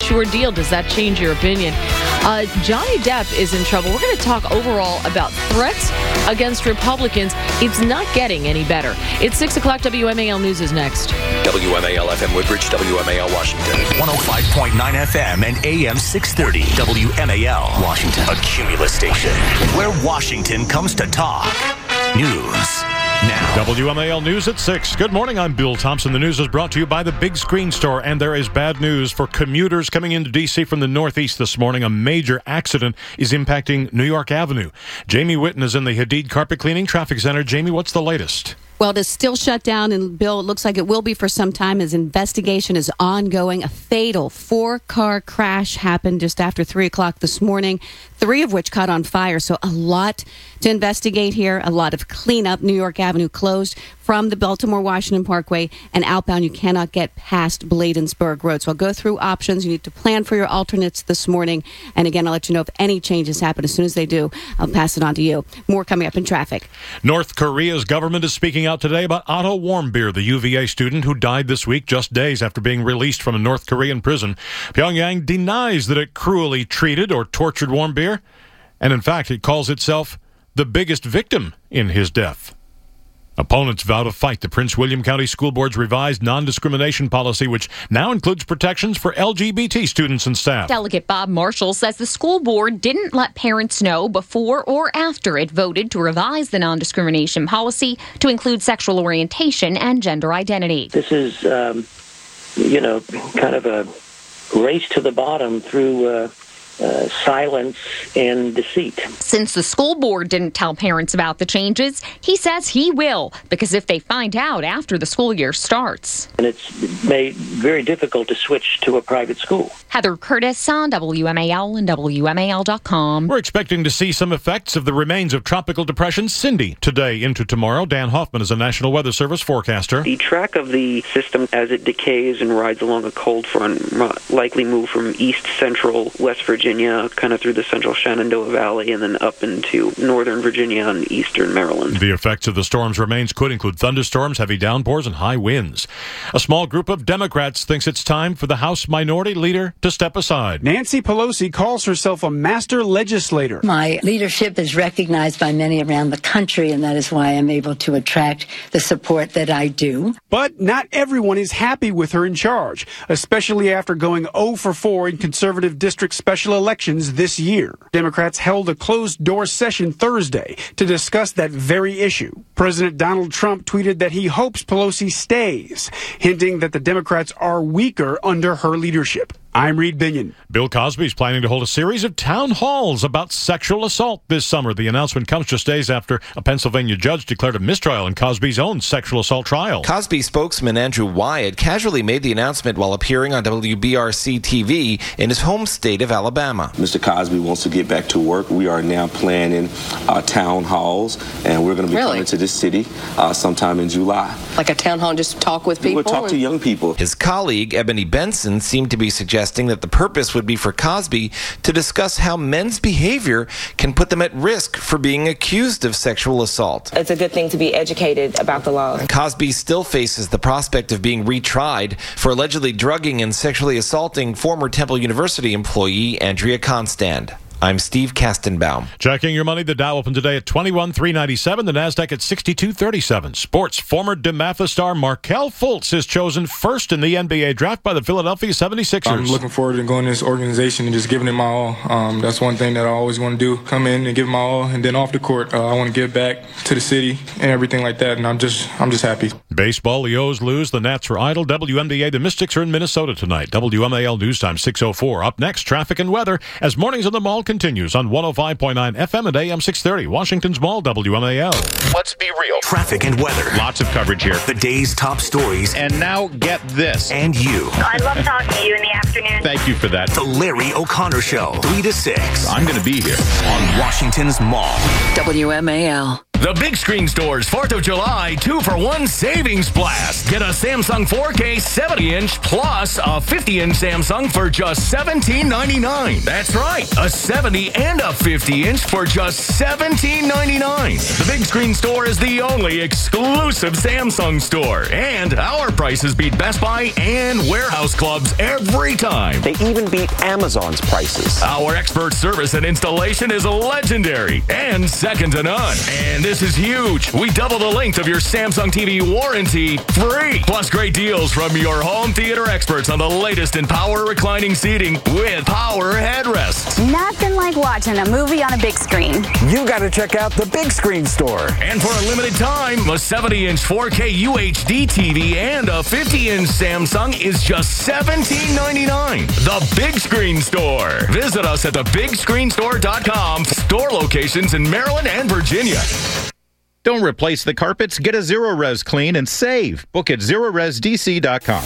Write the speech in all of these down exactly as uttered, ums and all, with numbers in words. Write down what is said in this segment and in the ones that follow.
sure deal. Does that change your opinion? Uh, Johnny Depp is in trouble. We're going to talk overall about threats against Republicans. It's not getting any better. It's six o'clock. W M A L News is next. W M A L F M Woodbridge, W M A L Washington. one oh five point nine F M and A M six thirty. W M A L Washington. A Cumulus station where Washington comes to talk. News now. W M A L News at six. Good morning, I'm Bill Thompson. The news is brought to you by the Big Screen Store, and there is bad news for commuters coming into D C from the Northeast this morning. A major accident is impacting New York Avenue. Jamie Witten is in the Hadid Carpet Cleaning Traffic Center. Jamie, what's the latest? Well, it is still shut down, and Bill, it looks like it will be for some time as investigation is ongoing. A fatal four-car crash happened just after three o'clock this morning, three of which caught on fire. So a lot to investigate here, a lot of cleanup. New York Avenue closed from the Baltimore-Washington Parkway and outbound. You cannot get past Bladensburg Road. So I'll go through options. You need to plan for your alternates this morning. And again, I'll let you know if any changes happen. As soon as they do, I'll pass it on to you. More coming up in traffic. North Korea's government is speaking out today about Otto Warmbier, the U V A student who died this week just days after being released from a North Korean prison. Pyongyang denies that it cruelly treated or tortured Warmbier, and in fact, it calls itself the biggest victim in his death. Opponents vow to fight the Prince William County School Board's revised non-discrimination policy, which now includes protections for L G B T students and staff. Delegate Bob Marshall says the school board didn't let parents know before or after it voted to revise the non-discrimination policy to include sexual orientation and gender identity. This is, um, you know, kind of a race to the bottom through uh, uh, silence and deceit. Since the school board didn't tell parents about the changes, he says he will, because if they find out after the school year starts. And it's made very difficult to switch to a private school. Heather Curtis on W M A L and W M A L dot com. We're expecting to see some effects of the remains of Tropical Depression Cindy today into tomorrow. Dan Hoffman is a National Weather Service forecaster. The track of the system as it decays and rides along a cold front likely move from east central West Virginia, kind of through the central Shenandoah Valley, and then up into northern Virginia and eastern Maryland. The effects of the storm's remains could include thunderstorms, heavy downpours, and high winds. A small group of Democrats thinks it's time for the House Minority Leader to step aside. Nancy Pelosi calls herself a master legislator. My leadership is recognized by many around the country, and that is why I'm able to attract the support that I do. But not everyone is happy with her in charge, especially after going oh for four in conservative district special elections this year. Democrats held a closed-door session Thursday to discuss that very issue. President Donald Trump tweeted that he hopes Pelosi stays, hinting that the Democrats are weaker under her leadership. I'm Reed Binion. Bill Cosby is planning to hold a series of town halls about sexual assault this summer. The announcement comes just days after a Pennsylvania judge declared a mistrial in Cosby's own sexual assault trial. Cosby spokesman Andrew Wyatt casually made the announcement while appearing on W B R C T V in his home state of Alabama. Mister Cosby wants to get back to work. We are now planning uh, town halls, and we're going to be really? coming to this city uh, sometime in July. Like a town hall, just talk with people? We'll talk to young people. His colleague, Ebony Benson, seemed to be suggesting that the purpose would be for Cosby to discuss how men's behavior can put them at risk for being accused of sexual assault. It's a good thing to be educated about the law. Cosby still faces the prospect of being retried for allegedly drugging and sexually assaulting former Temple University employee Andrea Constand. I'm Steve Kastenbaum. Checking your money. The Dow opened today at twenty-one three ninety-seven. The Nasdaq at sixty-two thirty-seven. Sports. Former DeMatha star Markelle Fultz is chosen first in the N B A draft by the Philadelphia seventy-sixers. I'm looking forward to going to this organization and just giving it my all. Um, that's one thing that I always want to do. Come in and give it my all, and then off the court, uh, I want to give back to the city and everything like that. And I'm just, I'm just happy. Baseball. The O's lose. The Nats are idle. W N B A. The Mystics are in Minnesota tonight. W M A L News Time six oh four. Up next, traffic and weather as Mornings in the Mall continues on one oh five point nine F M and A M six thirty. Washington's Mall, W M A L. Let's be real. Traffic and weather. Lots of coverage here. The day's top stories. And now get this. And you. I love talking to you in the afternoon. Thank you for that. The Larry O'Connor Show, three to six. I'm going to be here on Washington's Mall. W M A L. The Big Screen Store's fourth of July two for one savings blast. Get a Samsung four K seventy inch plus a fifty inch Samsung for just seventeen ninety-nine. That's right, a seventy and a fifty inch for just seventeen ninety-nine. The Big Screen Store is the only exclusive Samsung store, and our prices beat Best Buy and warehouse clubs every time. They even beat Amazon's prices. Our expert service and installation is legendary and second to none. And this is huge. We double the length of your Samsung T V warranty free. Plus great deals from your home theater experts on the latest in power reclining seating with power headrests. Nothing like watching a movie on a big screen. You got to check out the Big Screen Store. And for a limited time, a seventy inch four K U H D T V and a fifty inch Samsung is just seventeen ninety-nine. The Big Screen Store. Visit us at the big screen store dot com. Store locations in Maryland and Virginia. Don't replace the carpets. Get a Zero Res clean and save. Book at zero res d c dot com.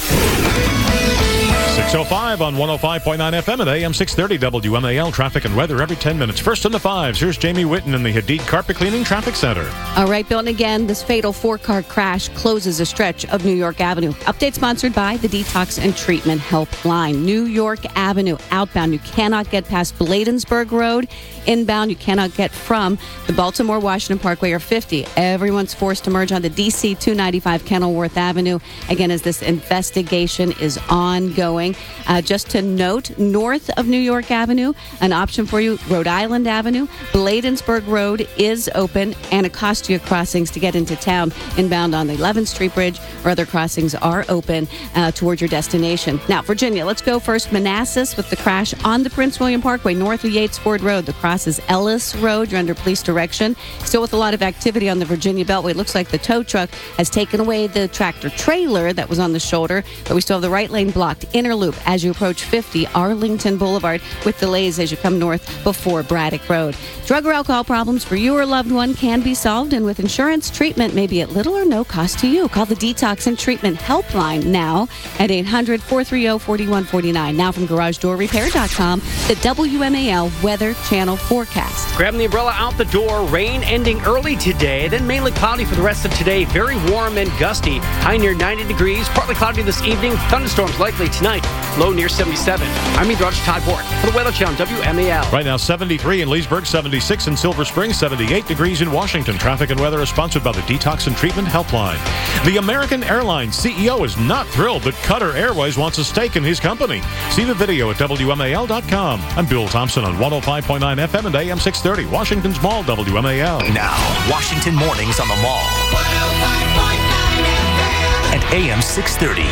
six oh five on one oh five point nine F M at A M six thirty W M A L. Traffic and weather every ten minutes. First in the fives, here's Jamie Witten in the Hadid Carpet Cleaning Traffic Center. All right, Bill, and again, this fatal four-car crash closes a stretch of New York Avenue. Update sponsored by the Detox and Treatment Helpline. New York Avenue, outbound. You cannot get past Bladensburg Road. Inbound, you cannot get from the Baltimore-Washington Parkway or fifty. Everyone's forced to merge on the D C two ninety-five Kenilworth Avenue. Again, as this investigation is ongoing. Uh, just to note, north of New York Avenue, an option for you, Rhode Island Avenue. Bladensburg Road is open. Anacostia crossings to get into town. Inbound on the eleventh Street Bridge or other crossings are open uh, towards your destination. Now, Virginia, let's go first. Manassas with the crash on the Prince William Parkway, north of Yates Ford Road. The cross is Ellis Road. You're under police direction. Still with a lot of activity on the Virginia Beltway. It looks like the tow truck has taken away the tractor trailer that was on the shoulder, but we still have the right lane blocked. Inner loop as you approach fifty Arlington Boulevard with delays as you come north before Braddock Road. Drug or alcohol problems for you or a loved one can be solved, and with insurance, treatment may be at little or no cost to you. Call the Detox and Treatment Helpline now at eight hundred, four three zero, four one four nine. Now from garage door repair dot com, the W M A L Weather Channel forecast. Grabbing the umbrella out the door. Rain ending early today, then mainly cloudy for the rest of today. Very warm and gusty. High near ninety degrees. Partly cloudy this evening. Thunderstorms likely tonight. Low near seventy-seven. I'm meteorologist Todd Bork for the Weather Channel W M A L. Right now, seventy-three in Leesburg, seventy-six in Silver Spring, seventy-eight degrees in Washington. Traffic and weather is sponsored by the Detox and Treatment Helpline. The American Airlines C E O is not thrilled that Qatar Airways wants a stake in his company. See the video at W M A L dot com. I'm Bill Thompson on one oh five point nine F M and A M six thirty, Washington's Mall, W M A L. Now, Washington Mornings on the Mall. one oh five point nine F M and A M six thirty.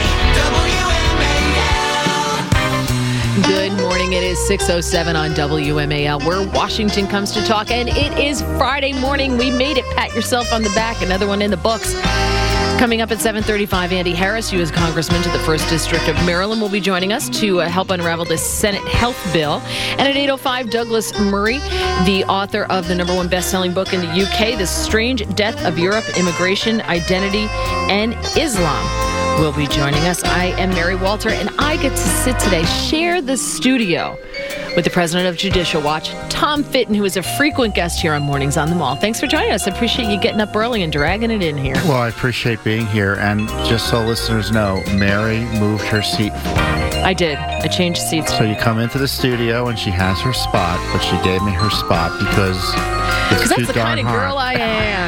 Good morning. It is six oh seven on W M A L, where Washington comes to talk, and it is Friday morning. We made it. Pat yourself on the back. Another one in the books. Coming up at seven thirty-five, Andy Harris, U S Congressman to the first District of Maryland, will be joining us to uh, help unravel this Senate health bill. And at eight oh five, Douglas Murray, the author of the number one best-selling book in the U K, The Strange Death of Europe, Immigration, Identity, and Islam, will be joining us. I am Mary Walter, and I get to sit today, share the studio with the president of Judicial Watch, Tom Fitton, who is a frequent guest here on Mornings on the Mall. Thanks for joining us. I appreciate you getting up early and dragging it in here. Well, I appreciate being here. And just so listeners know, Mary moved her seat for me. I did. I changed seats. So you come into the studio and she has her spot, but she gave me her spot because it's Because too that's the darn kind of hot. girl I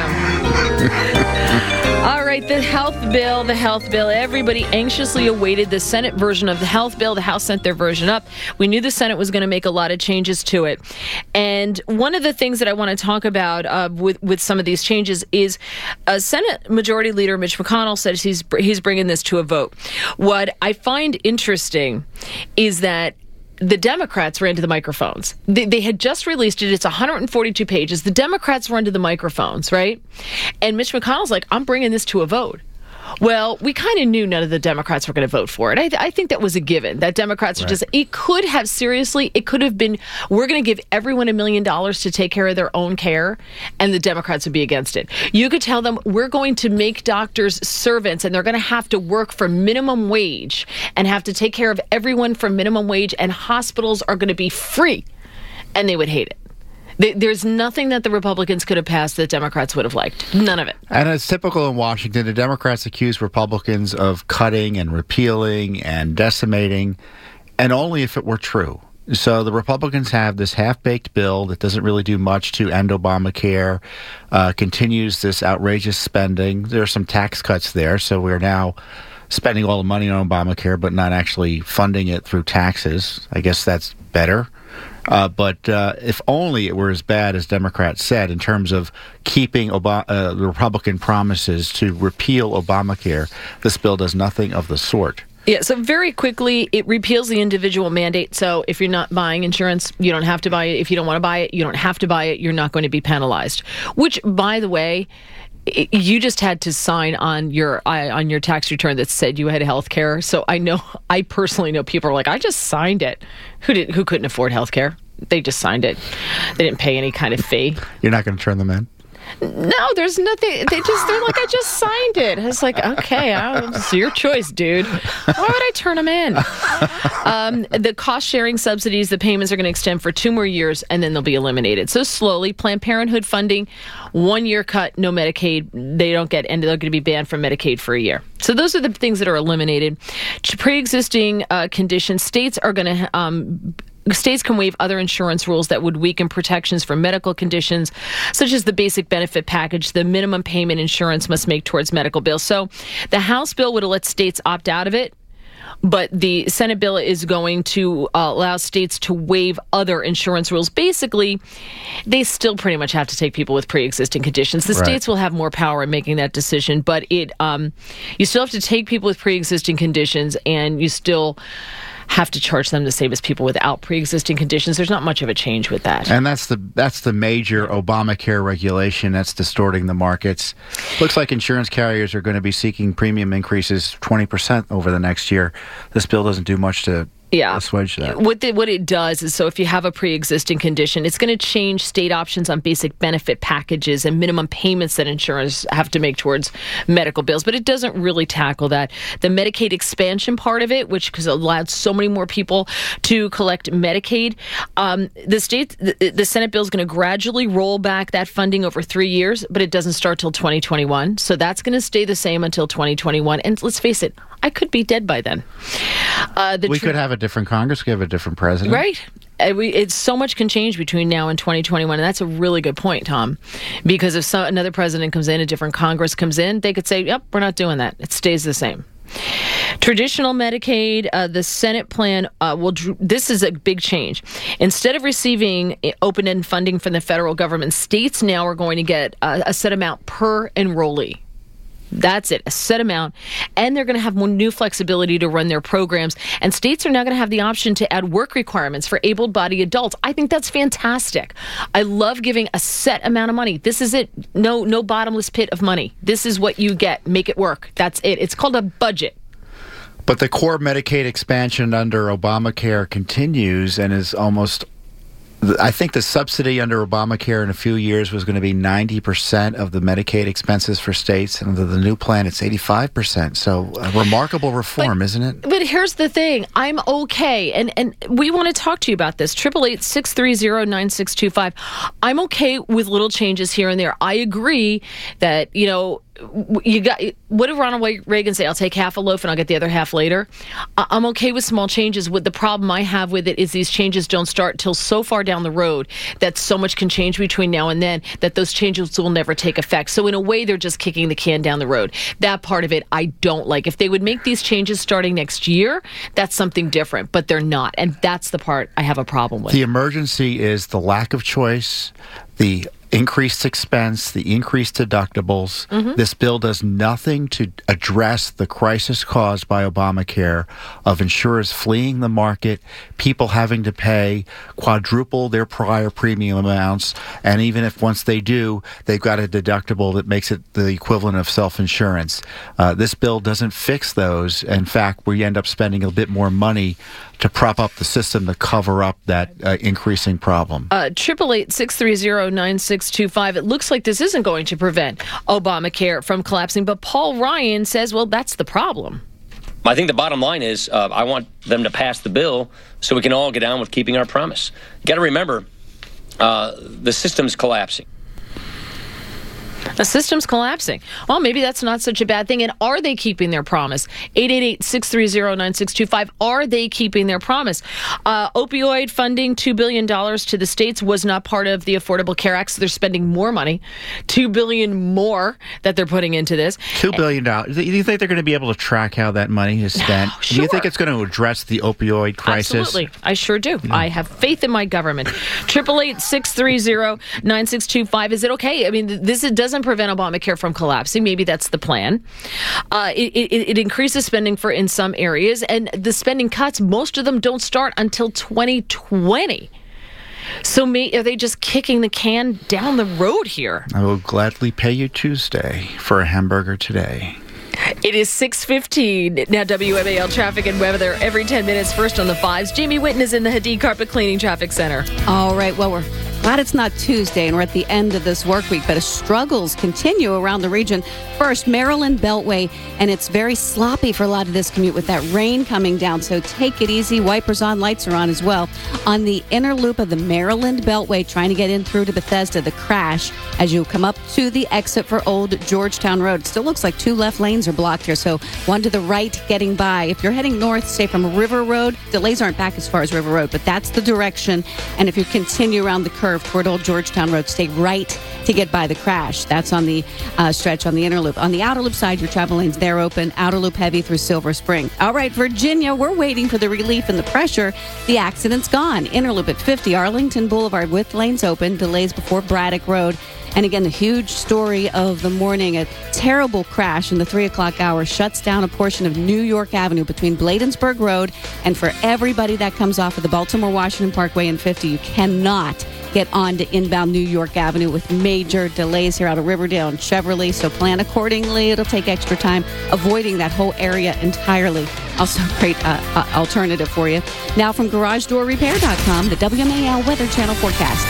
am. All right, the health bill, the health bill. Everybody anxiously awaited the Senate version of the health bill. The House sent their version up. We knew the Senate was going to make a lot of changes to it. And one of the things that I want to talk about uh, with, with some of these changes is uh, Senate Majority Leader Mitch McConnell says he's, he's bringing this to a vote. What I find interesting is that the Democrats ran to the microphones. They, they had just released it. It's one hundred forty-two pages. The Democrats run to the microphones, right? And Mitch McConnell's like, I'm bringing this to a vote. Well, we kind of knew none of the Democrats were going to vote for it. I, th- I think that was a given, that Democrats are Right. just, it could have, seriously, it could have been, we're going to give everyone a million dollars to take care of their own care, and the Democrats would be against it. You could tell them, we're going to make doctors servants, and they're going to have to work for minimum wage and have to take care of everyone for minimum wage, and hospitals are going to be free, and they would hate it. They, there's nothing that the Republicans could have passed that Democrats would have liked. None of it. And it's typical in Washington. The Democrats accuse Republicans of cutting and repealing and decimating, and only if it were true. So the Republicans have this half-baked bill that doesn't really do much to end Obamacare, uh, continues this outrageous spending. There are some tax cuts there, so we're now spending all the money on Obamacare but not actually funding it through taxes. I guess that's better. Uh, but uh, if only it were as bad as Democrats said in terms of keeping Ob- uh, the Republican promises to repeal Obamacare, this bill does nothing of the sort. Yeah, so very quickly, it repeals the individual mandate. So if you're not buying insurance, you don't have to buy it. If you don't want to buy it, you don't have to buy it. You're not going to be penalized. Which, by the way, you just had to sign on your on your tax return that said you had health care. So I know, I personally know people are like, I just signed it. Who did who couldn't afford health care? They just signed it. They didn't pay any kind of fee. You're not going to turn them in? No, there's nothing. They just, they're like, I just signed it. I was like, okay, it's your choice, dude. Why would I turn them in? Um, the cost sharing subsidies, the payments are going to extend for two more years and then they'll be eliminated. So slowly, Planned Parenthood funding, one year cut, no Medicaid. They don't get, and they're going to be banned from Medicaid for a year. So those are the things that are eliminated. Pre-existing uh, conditions, states are going to, um, States can waive other insurance rules that would weaken protections for medical conditions, such as the basic benefit package. The minimum payment insurance must make towards medical bills. So the House bill would have let states opt out of it, but the Senate bill is going to uh, allow states to waive other insurance rules. Basically, they still pretty much have to take people with pre-existing conditions. The Right. states will have more power in making that decision, but it um, you still have to take people with pre-existing conditions, and you still have to charge them the same as people without pre-existing conditions. There's not much of a change with that. And that's the that's the major Obamacare regulation that's distorting the markets. Looks like insurance carriers are going to be seeking premium increases twenty percent over the next year. This bill doesn't do much to Yeah. assuage that. What the, what it does is, so if you have a pre-existing condition, it's going to change state options on basic benefit packages and minimum payments that insurers have to make towards medical bills. But it doesn't really tackle that. The Medicaid expansion part of it, which has allowed so many more people to collect Medicaid, um, the state, the, the Senate bill is going to gradually roll back that funding over three years, but it doesn't start till twenty twenty-one. So that's going to stay the same until twenty twenty-one. And let's face it, I could be dead by then. Uh, the we tr- could have a different Congress, we have a different president. Right. Uh, we, it's so much can change between now and twenty twenty-one, and that's a really good point, Tom. Because if some, another president comes in, a different Congress comes in, they could say, yep, we're not doing that. It stays the same. Traditional Medicaid, uh, the Senate plan uh, will. Dr- this is a big change. Instead of receiving open-end funding from the federal government, states now are going to get a, a set amount per enrollee. That's it, a set amount. And they're going to have more new flexibility to run their programs. And states are now going to have the option to add work requirements for able-bodied adults. I think that's fantastic. I love giving a set amount of money. This is it. No, no bottomless pit of money. This is what you get. Make it work. That's it. It's called a budget. But the core Medicaid expansion under Obamacare continues and is almost, I think the subsidy under Obamacare in a few years was going to be ninety percent of the Medicaid expenses for states. And under the new plan, it's eighty-five percent. So a remarkable reform, but, isn't it? But here's the thing. I'm okay. And, and we want to talk to you about this. eight eight eight, six three zero, nine six two five. I'm okay with little changes here and there. I agree that, you know, you got, what did Ronald Reagan say? I'll take half a loaf and I'll get the other half later. I'm okay with small changes. What the problem I have with it is these changes don't start till so far down the road that so much can change between now and then that those changes will never take effect. So in a way, they're just kicking the can down the road. That part of it, I don't like. If they would make these changes starting next year, that's something different, but they're not. And that's the part I have a problem with. The emergency is the lack of choice, the increased expense, the increased deductibles. Mm-hmm. This bill does nothing to address the crisis caused by Obamacare of insurers fleeing the market, people having to pay quadruple their prior premium amounts, and even if once they do, they've got a deductible that makes it the equivalent of self-insurance. Uh, this bill doesn't fix those. In fact, we end up spending a bit more money to prop up the system to cover up that uh, increasing problem. Uh, eight eight eight, six three zero, nine six two five. It looks like this isn't going to prevent Obamacare from collapsing, but Paul Ryan says, well, that's the problem. I think the bottom line is uh, I want them to pass the bill so we can all get on with keeping our promise. You got to remember, uh, the system's collapsing. The system's collapsing. Well, maybe that's not such a bad thing. And are they keeping their promise? eight eight eight, six three zero, nine six two five. Are they keeping their promise? Uh, opioid funding, two billion dollars to the states, was not part of the Affordable Care Act, so they're spending more money. two billion dollars more that they're putting into this. two billion dollars. Do you think they're going to be able to track how that money is spent? Oh, sure. Do you think it's going to address the opioid crisis? Absolutely. I sure do. Yeah. I have faith in my government. eight eight eight, six three zero, nine six two five. Is it okay? I mean, this it doesn't prevent Obamacare from collapsing. Maybe that's the plan. Uh, it, it, it increases spending for in some areas, and the spending cuts, most of them don't start until twenty twenty. So may, are they just kicking the can down the road here? I will gladly pay you Tuesday for a hamburger today. It is six fifteen. Now W M A L traffic and weather every ten minutes. First on the fives. Jamie Whitten is in the Hadid Carpet Cleaning Traffic Center. All right. Well, we're glad it's not Tuesday and we're at the end of this work week, but struggles continue around the region. First, Maryland Beltway, and it's very sloppy for a lot of this commute with that rain coming down. So take it easy. Wipers on, lights are on as well. On the inner loop of the Maryland Beltway, trying to get in through to Bethesda, the crash as you come up to the exit for Old Georgetown Road. It still looks like two left lanes are blocked here, so one to the right getting by. If you're heading north, say from River Road, delays aren't back as far as River Road, but that's the direction. And if you continue around the curve toward Old Georgetown Road, stay right to get by the crash. That's on the uh, stretch on the inner loop. On the outer loop side, your travel lanes, they're open. Outer loop heavy through Silver Spring. All right, Virginia, we're waiting for the relief and the pressure. The accident's gone. Inner loop at fifty, Arlington Boulevard with lanes open. Delays before Braddock Road. And again, the huge story of the morning, a terrible crash in the three o'clock hour shuts down a portion of New York Avenue between Bladensburg Road. And for everybody that comes off of the Baltimore-Washington Parkway and fifty, you cannot get on to inbound New York Avenue with major delays here out of Riverdale and Cheverly. So plan accordingly. It'll take extra time avoiding that whole area entirely. Also a great uh, uh, alternative for you. Now from garage door repair dot com, the W M A L Weather Channel forecast.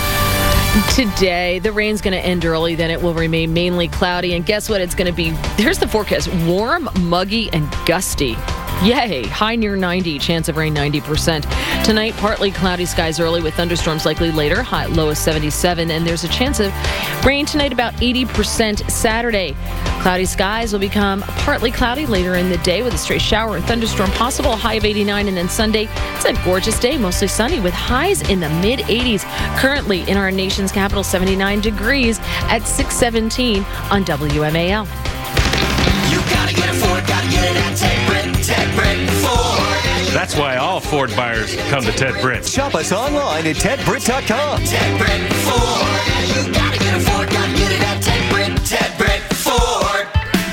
Today, the rain's going to end early, then it will remain mainly cloudy. And guess what? It's going to be, here's the forecast, warm, muggy, and gusty. Yay! High near ninety, chance of rain ninety percent. Tonight, partly cloudy skies early with thunderstorms likely later. High low is seventy-seven, and there's a chance of rain tonight about eighty percent Saturday. Cloudy skies will become partly cloudy later in the day with a stray shower and thunderstorm possible. High of eighty-nine, and then Sunday, it's a gorgeous day, mostly sunny with highs in the mid eighties. Currently in our nation's capital, seventy-nine degrees at six seventeen on W M A L. You gotta get a Ford, gotta get it at Ted Britt, Ted Britt Ford. That's why all Ford buyers come to Ted Britt. Shop us online at ted britt dot com. Ted Britt Ford. You gotta get a Ford, gotta get it at Ted Britt, Ted Britt Ford.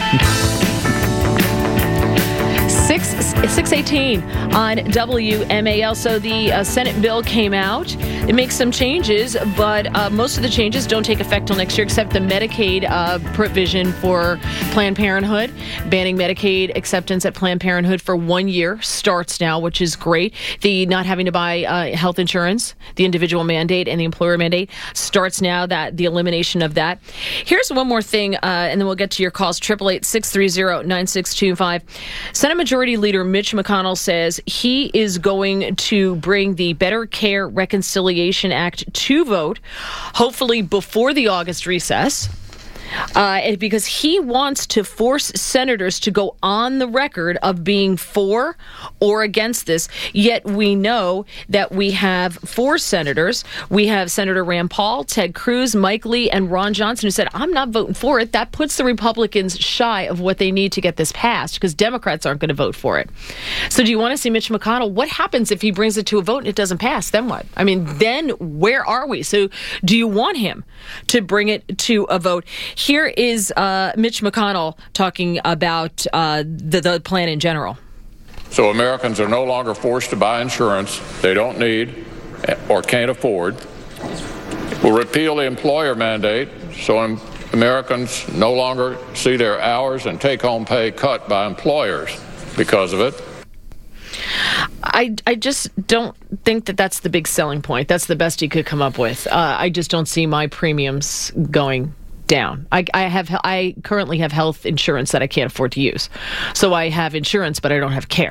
six eighteen on W M A L. So the uh, Senate bill came out. It makes some changes, but uh, most of the changes don't take effect till next year, except the Medicaid uh, provision for Planned Parenthood. Banning Medicaid acceptance at Planned Parenthood for one year starts now, which is great. The not having to buy uh, health insurance, the individual mandate and the employer mandate starts now, that the elimination of that. Here's one more thing, uh, and then we'll get to your calls. eight eight eight, six three zero, nine six two five. Senate Majority Leader Mitch McConnell says he is going to bring the Better Care Reconciliation Act to vote, hopefully before the August recess. Uh, because he wants to force senators to go on the record of being for or against this. Yet we know that we have four senators. We have Senator Rand Paul, Ted Cruz, Mike Lee, and Ron Johnson, who said, I'm not voting for it. That puts the Republicans shy of what they need to get this passed because Democrats aren't going to vote for it. So do you want to see Mitch McConnell? What happens if he brings it to a vote and it doesn't pass? Then what? I mean, then where are we? So do you want him to bring it to a vote? Here is uh, Mitch McConnell talking about uh, the, the plan in general. So Americans are no longer forced to buy insurance they don't need or can't afford. We'll repeal the employer mandate so Americans no longer see their hours and take-home pay cut by employers because of it. I, I just don't think that that's the big selling point. That's the best he could come up with. Uh, I just don't see my premiums going down. I, I have I currently have health insurance that I can't afford to use. So I have insurance, but I don't have care.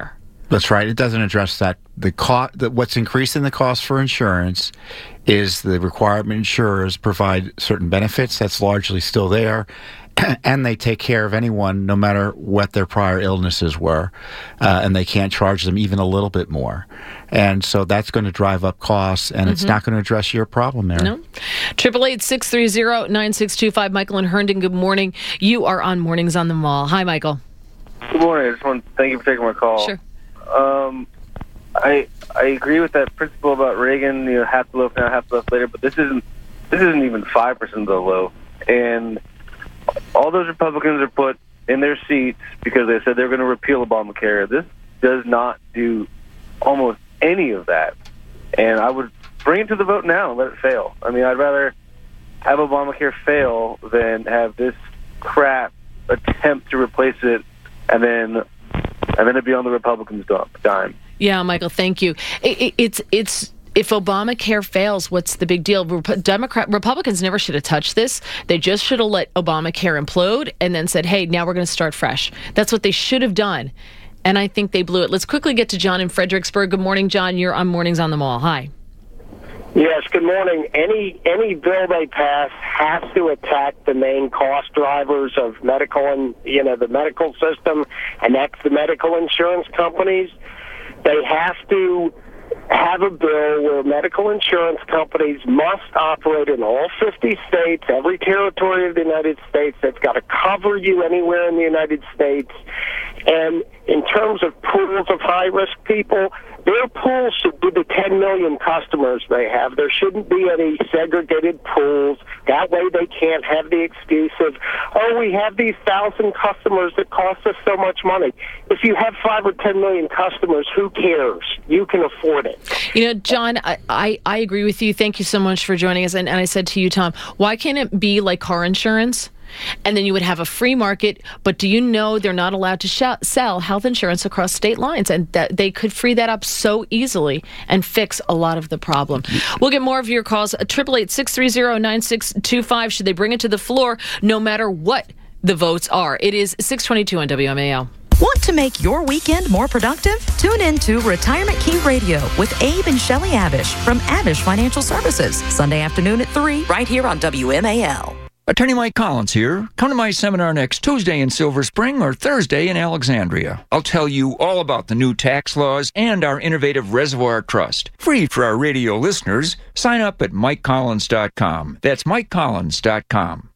That's right. It doesn't address that. The cost, the, what's increasing the cost for insurance is the requirement insurers provide certain benefits. That's largely still there. And they take care of anyone no matter what their prior illnesses were. Uh, and they can't charge them even a little bit more. And so that's going to drive up costs, and mm-hmm. it's not going to address your problem there. No. eight eight eight, six three zero, nine six two five. Michael and Herndon, good morning. You are on Mornings on the Mall. Hi, Michael. Good morning. I just want to thank you for taking my call. Sure. Um, I I agree with that principle about Reagan, you know, half the loaf now, half the loaf later, but this isn't this isn't even five percent of the loaf. And all those Republicans are put in their seats because they said they're going to repeal Obamacare. This does not do almost any of that. And I would bring it to the vote now and let it fail. I mean, I'd rather have Obamacare fail than have this crap attempt to replace it and then and then it be on the Republicans' dime. Yeah, Michael, thank you. It, it, it's it's if Obamacare fails, what's the big deal? Democrat Republicans never should have touched this. They just should have let Obamacare implode and then said, "Hey, now we're going to start fresh." That's what they should have done, and I think they blew it. Let's quickly get to John in Fredericksburg. Good morning, John. You're on Mornings on the Mall. Hi. Yes, good morning. Any any bill they pass has to attack the main cost drivers of medical and you know the medical system, and that's the medical insurance companies. They have to have a bill where medical insurance companies must operate in all fifty states, every territory of the United States. That's got to cover you anywhere in the United States. And in terms of pools of high-risk people, their pools should be the ten million customers they have. There shouldn't be any segregated pools. That way they can't have the excuse of, oh, we have these thousand customers that cost us so much money. If you have five or ten million customers, who cares? You can afford it. You know, John, I, I, I agree with you. Thank you so much for joining us. And, and I said to you, Tom, why can't it be like car insurance? And then you would have a free market, but do you know they're not allowed to sh- sell health insurance across state lines? And that they could free that up so easily and fix a lot of the problem. We'll get more of your calls. eight eight eight, six three zero, nine six two five. Should they bring it to the floor no matter what the votes are? It is six twenty-two on W M A L. Want to make your weekend more productive? Tune in to Retirement Key Radio with Abe and Shelley Abish from Abish Financial Services. Sunday afternoon at three, right here on W M A L. Attorney Mike Collins here. Come to my seminar next Tuesday in Silver Spring or Thursday in Alexandria. I'll tell you all about the new tax laws and our innovative Reservoir Trust. Free for our radio listeners. Sign up at mike collins dot com. That's mike collins dot com.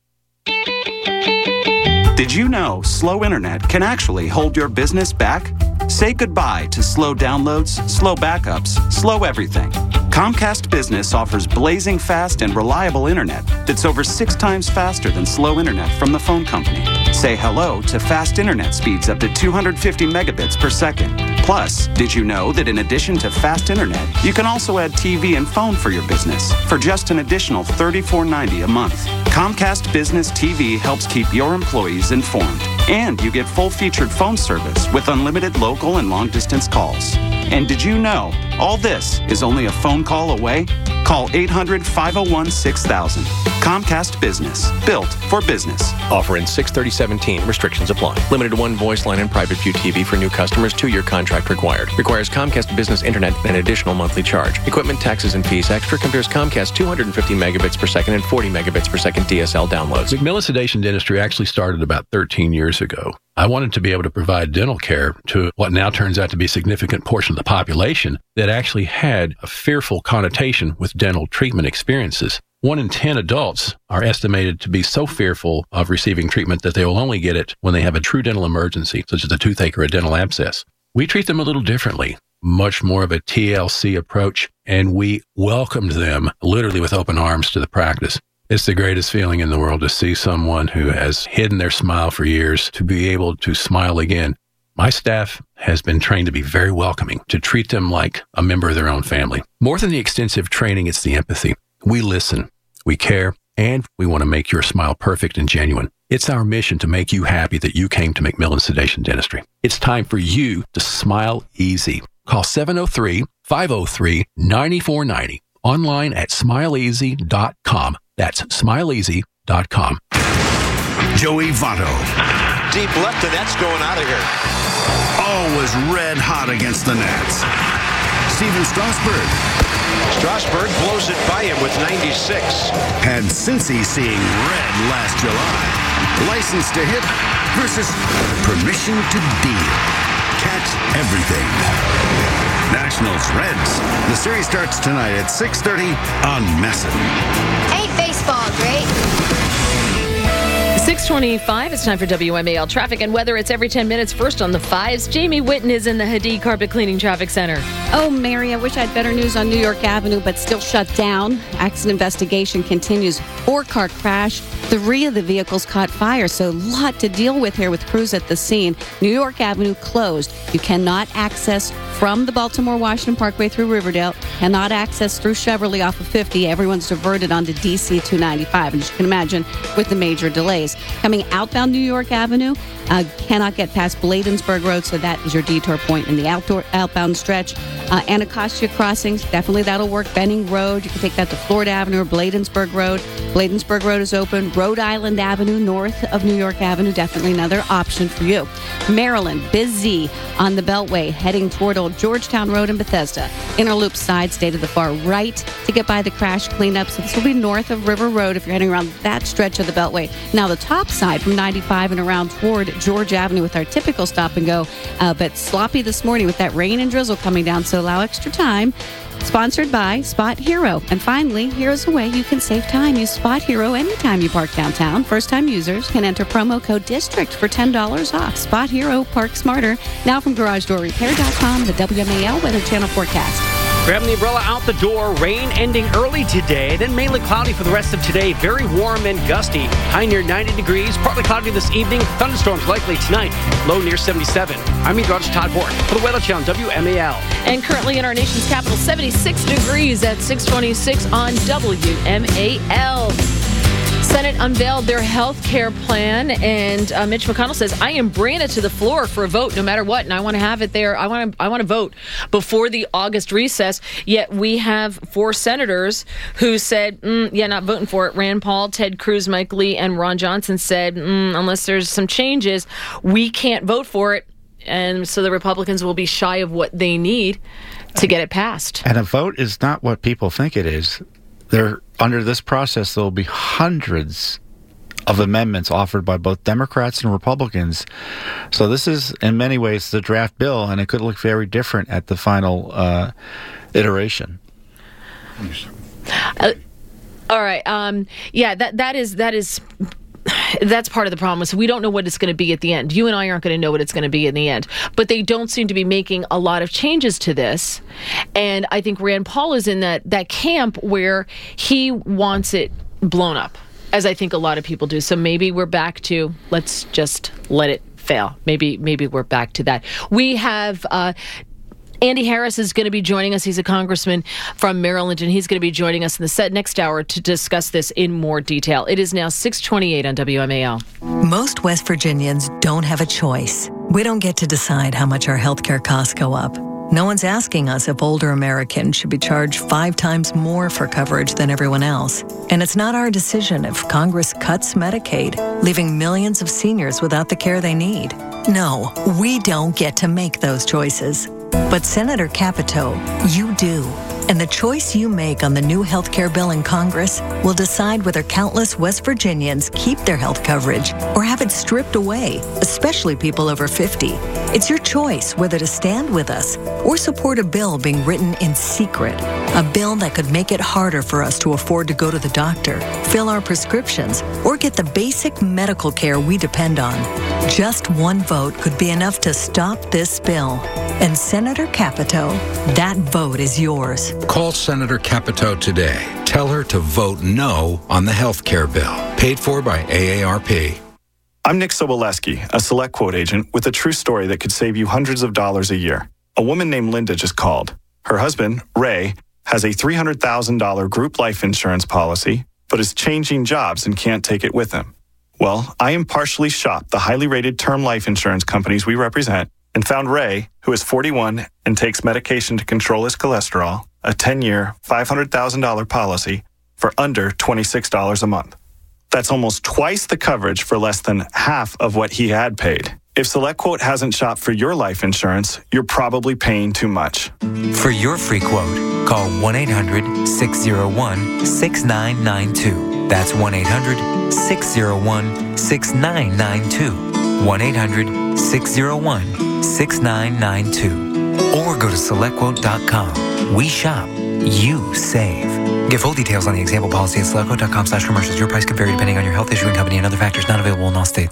Did you know slow internet can actually hold your business back? Say goodbye to slow downloads, slow backups, slow everything. Comcast Business offers blazing fast and reliable internet that's over six times faster than slow internet from the phone company. Say hello to fast internet speeds up to two hundred fifty megabits per second. Plus, did you know that in addition to fast internet, you can also add T V and phone for your business for just an additional thirty-four ninety a month? Comcast Business T V helps keep your employees informed. And you get full-featured phone service with unlimited local and long-distance calls. And did you know all this is only a phone call away? Call eight hundred, five oh one, six thousand. Comcast Business. Built for business. Offer in six thirty seventeen. Restrictions apply. Limited to one voice line and private view T V for new customers. Two-year contract required. Requires Comcast Business Internet and an additional monthly charge. Equipment, taxes, and fees extra. Compares Comcast two hundred fifty megabits per second and forty megabits per second D S L downloads. McMillan Sedation Dentistry actually started about thirteen years ago. I wanted to be able to provide dental care to what now turns out to be a significant portion of the population that actually had a fearful connotation with dental treatment experiences. One in ten adults are estimated to be so fearful of receiving treatment that they will only get it when they have a true dental emergency, such as a toothache or a dental abscess. We treat them a little differently, much more of a T L C approach, and we welcomed them literally with open arms to the practice. It's the greatest feeling in the world to see someone who has hidden their smile for years to be able to smile again. My staff has been trained to be very welcoming, to treat them like a member of their own family. More than the extensive training, it's the empathy. We listen, we care, and we want to make your smile perfect and genuine. It's our mission to make you happy that you came to McMillan Sedation Dentistry. It's time for you to smile easy. Call seven oh three, five oh three, nine four nine oh. Online at smile easy dot com. That's smile easy dot com. Joey Votto. Deep left, and that's going out of here. Always red hot against the Nats. Steven Strasburg. Strasburg blows it by him with ninety-six. Had Cincy seeing red last July. License to hit versus permission to deal. Catch everything. Nationals Reds. The series starts tonight at six thirty on Messin. Ain't baseball great? six twenty-five, it's time for W M A L traffic and weather. It's every ten minutes. First on the fives, Jamie Whitten is in the Hadid Carpet Cleaning Traffic Center. Oh, Mary, I wish I had better news on New York Avenue, but still shut down. Accident investigation continues. Four-car crash. Three of the vehicles caught fire, so a lot to deal with here with crews at the scene. New York Avenue closed. You cannot access from the Baltimore-Washington Parkway through Riverdale. Cannot access through Chevrolet off of fifty. Everyone's diverted onto D C two ninety-five. And as you can imagine, with the major delays. Coming outbound New York Avenue, uh, cannot get past Bladensburg Road, so that is your detour point in the outdoor outbound stretch. Uh, Anacostia crossings, definitely that'll work. Benning Road, you can take that to Florida Avenue or Bladensburg Road. Bladensburg Road is open. Rhode Island Avenue, north of New York Avenue, definitely another option for you. Maryland, busy on the Beltway, heading toward Old Georgetown Road in Bethesda. Inner Loop side, stay to the far right to get by the crash cleanup. So this will be north of River Road if you're heading around that stretch of the Beltway. Now the top side from ninety-five and around toward George Avenue with our typical stop and go, uh, but sloppy this morning with that rain and drizzle coming down, so allow extra time. Sponsored by Spot Hero. And finally, here's a way you can save time. Use Spot Hero anytime you park downtown. First-time users can enter promo code DISTRICT for ten dollars off. Spot Hero, park smarter. Now from Garage Door Repair dot com, the W M A L Weather Channel forecast. Grabbing the umbrella out the door. Rain ending early today, then mainly cloudy for the rest of today. Very warm and gusty. High near ninety degrees. Partly cloudy this evening. Thunderstorms likely tonight. Low near seventy-seven. I'm meteorologist Todd Bork for the Weather Channel, W M A L. And currently in our nation's capital, seventy-six degrees at six twenty-six on W M A L. Senate unveiled their health care plan, and uh, Mitch McConnell says, I am bringing it to the floor for a vote no matter what, and I want to have it there. I want to I want to vote before the August recess, yet we have four senators who said, mm, yeah, not voting for it. Rand Paul, Ted Cruz, Mike Lee, and Ron Johnson said, mm, unless there's some changes, we can't vote for it. And so the Republicans will be shy of what they need to get it passed. And a vote is not what people think it is. There, under this process, there will be hundreds of amendments offered by both Democrats and Republicans. So this is, in many ways, the draft bill, and it could look very different at the final uh, iteration. Uh, all right. Um, yeah, that that is that is. That's part of the problem. So we don't know what it's going to be at the end. You and I aren't going to know what it's going to be in the end. But they don't seem to be making a lot of changes to this. And I think Rand Paul is in that, that camp where he wants it blown up, as I think a lot of people do. So maybe we're back to let's just let it fail. Maybe maybe we're back to that. We have... Uh, Andy Harris is going to be joining us. He's a congressman from Maryland, and he's going to be joining us in the set next hour to discuss this in more detail. It is now six twenty-eight on W M A L. Most West Virginians don't have a choice. We don't get to decide how much our healthcare costs go up. No one's asking us if older Americans should be charged five times more for coverage than everyone else. And it's not our decision if Congress cuts Medicaid, leaving millions of seniors without the care they need. No, we don't get to make those choices. But Senator Capito, you do. And the choice you make on the new health care bill in Congress will decide whether countless West Virginians keep their health coverage or have it stripped away, especially people over fifty. It's your choice whether to stand with us or support a bill being written in secret, a bill that could make it harder for us to afford to go to the doctor, fill our prescriptions, or get the basic medical care we depend on. Just one vote could be enough to stop this bill. And Senator Capito, that vote is yours. Call Senator Capito today. Tell her to vote no on the health care bill. Paid for by A A R P. I'm Nick Soboleski, a Select Quote agent with a true story that could save you hundreds of dollars a year. A woman named Linda just called. Her husband, Ray, has a three hundred thousand dollars group life insurance policy, but is changing jobs and can't take it with him. Well, I impartially shopped the highly rated term life insurance companies we represent and found Ray, who is forty-one and takes medication to control his cholesterol, a ten-year, five hundred thousand dollars policy for under twenty-six dollars a month. That's almost twice the coverage for less than half of what he had paid. If SelectQuote hasn't shopped for your life insurance, you're probably paying too much. For your free quote, call one eight hundred six oh one six nine nine two. That's one eight hundred six oh one six nine nine two. one eight hundred six oh one six nine nine two. Or go to select quote dot com. We shop. You save. Get full details on the example policy at select quote dot com slash commercials. Your price can vary depending on your health, issuing company, and other factors. Not available in all states.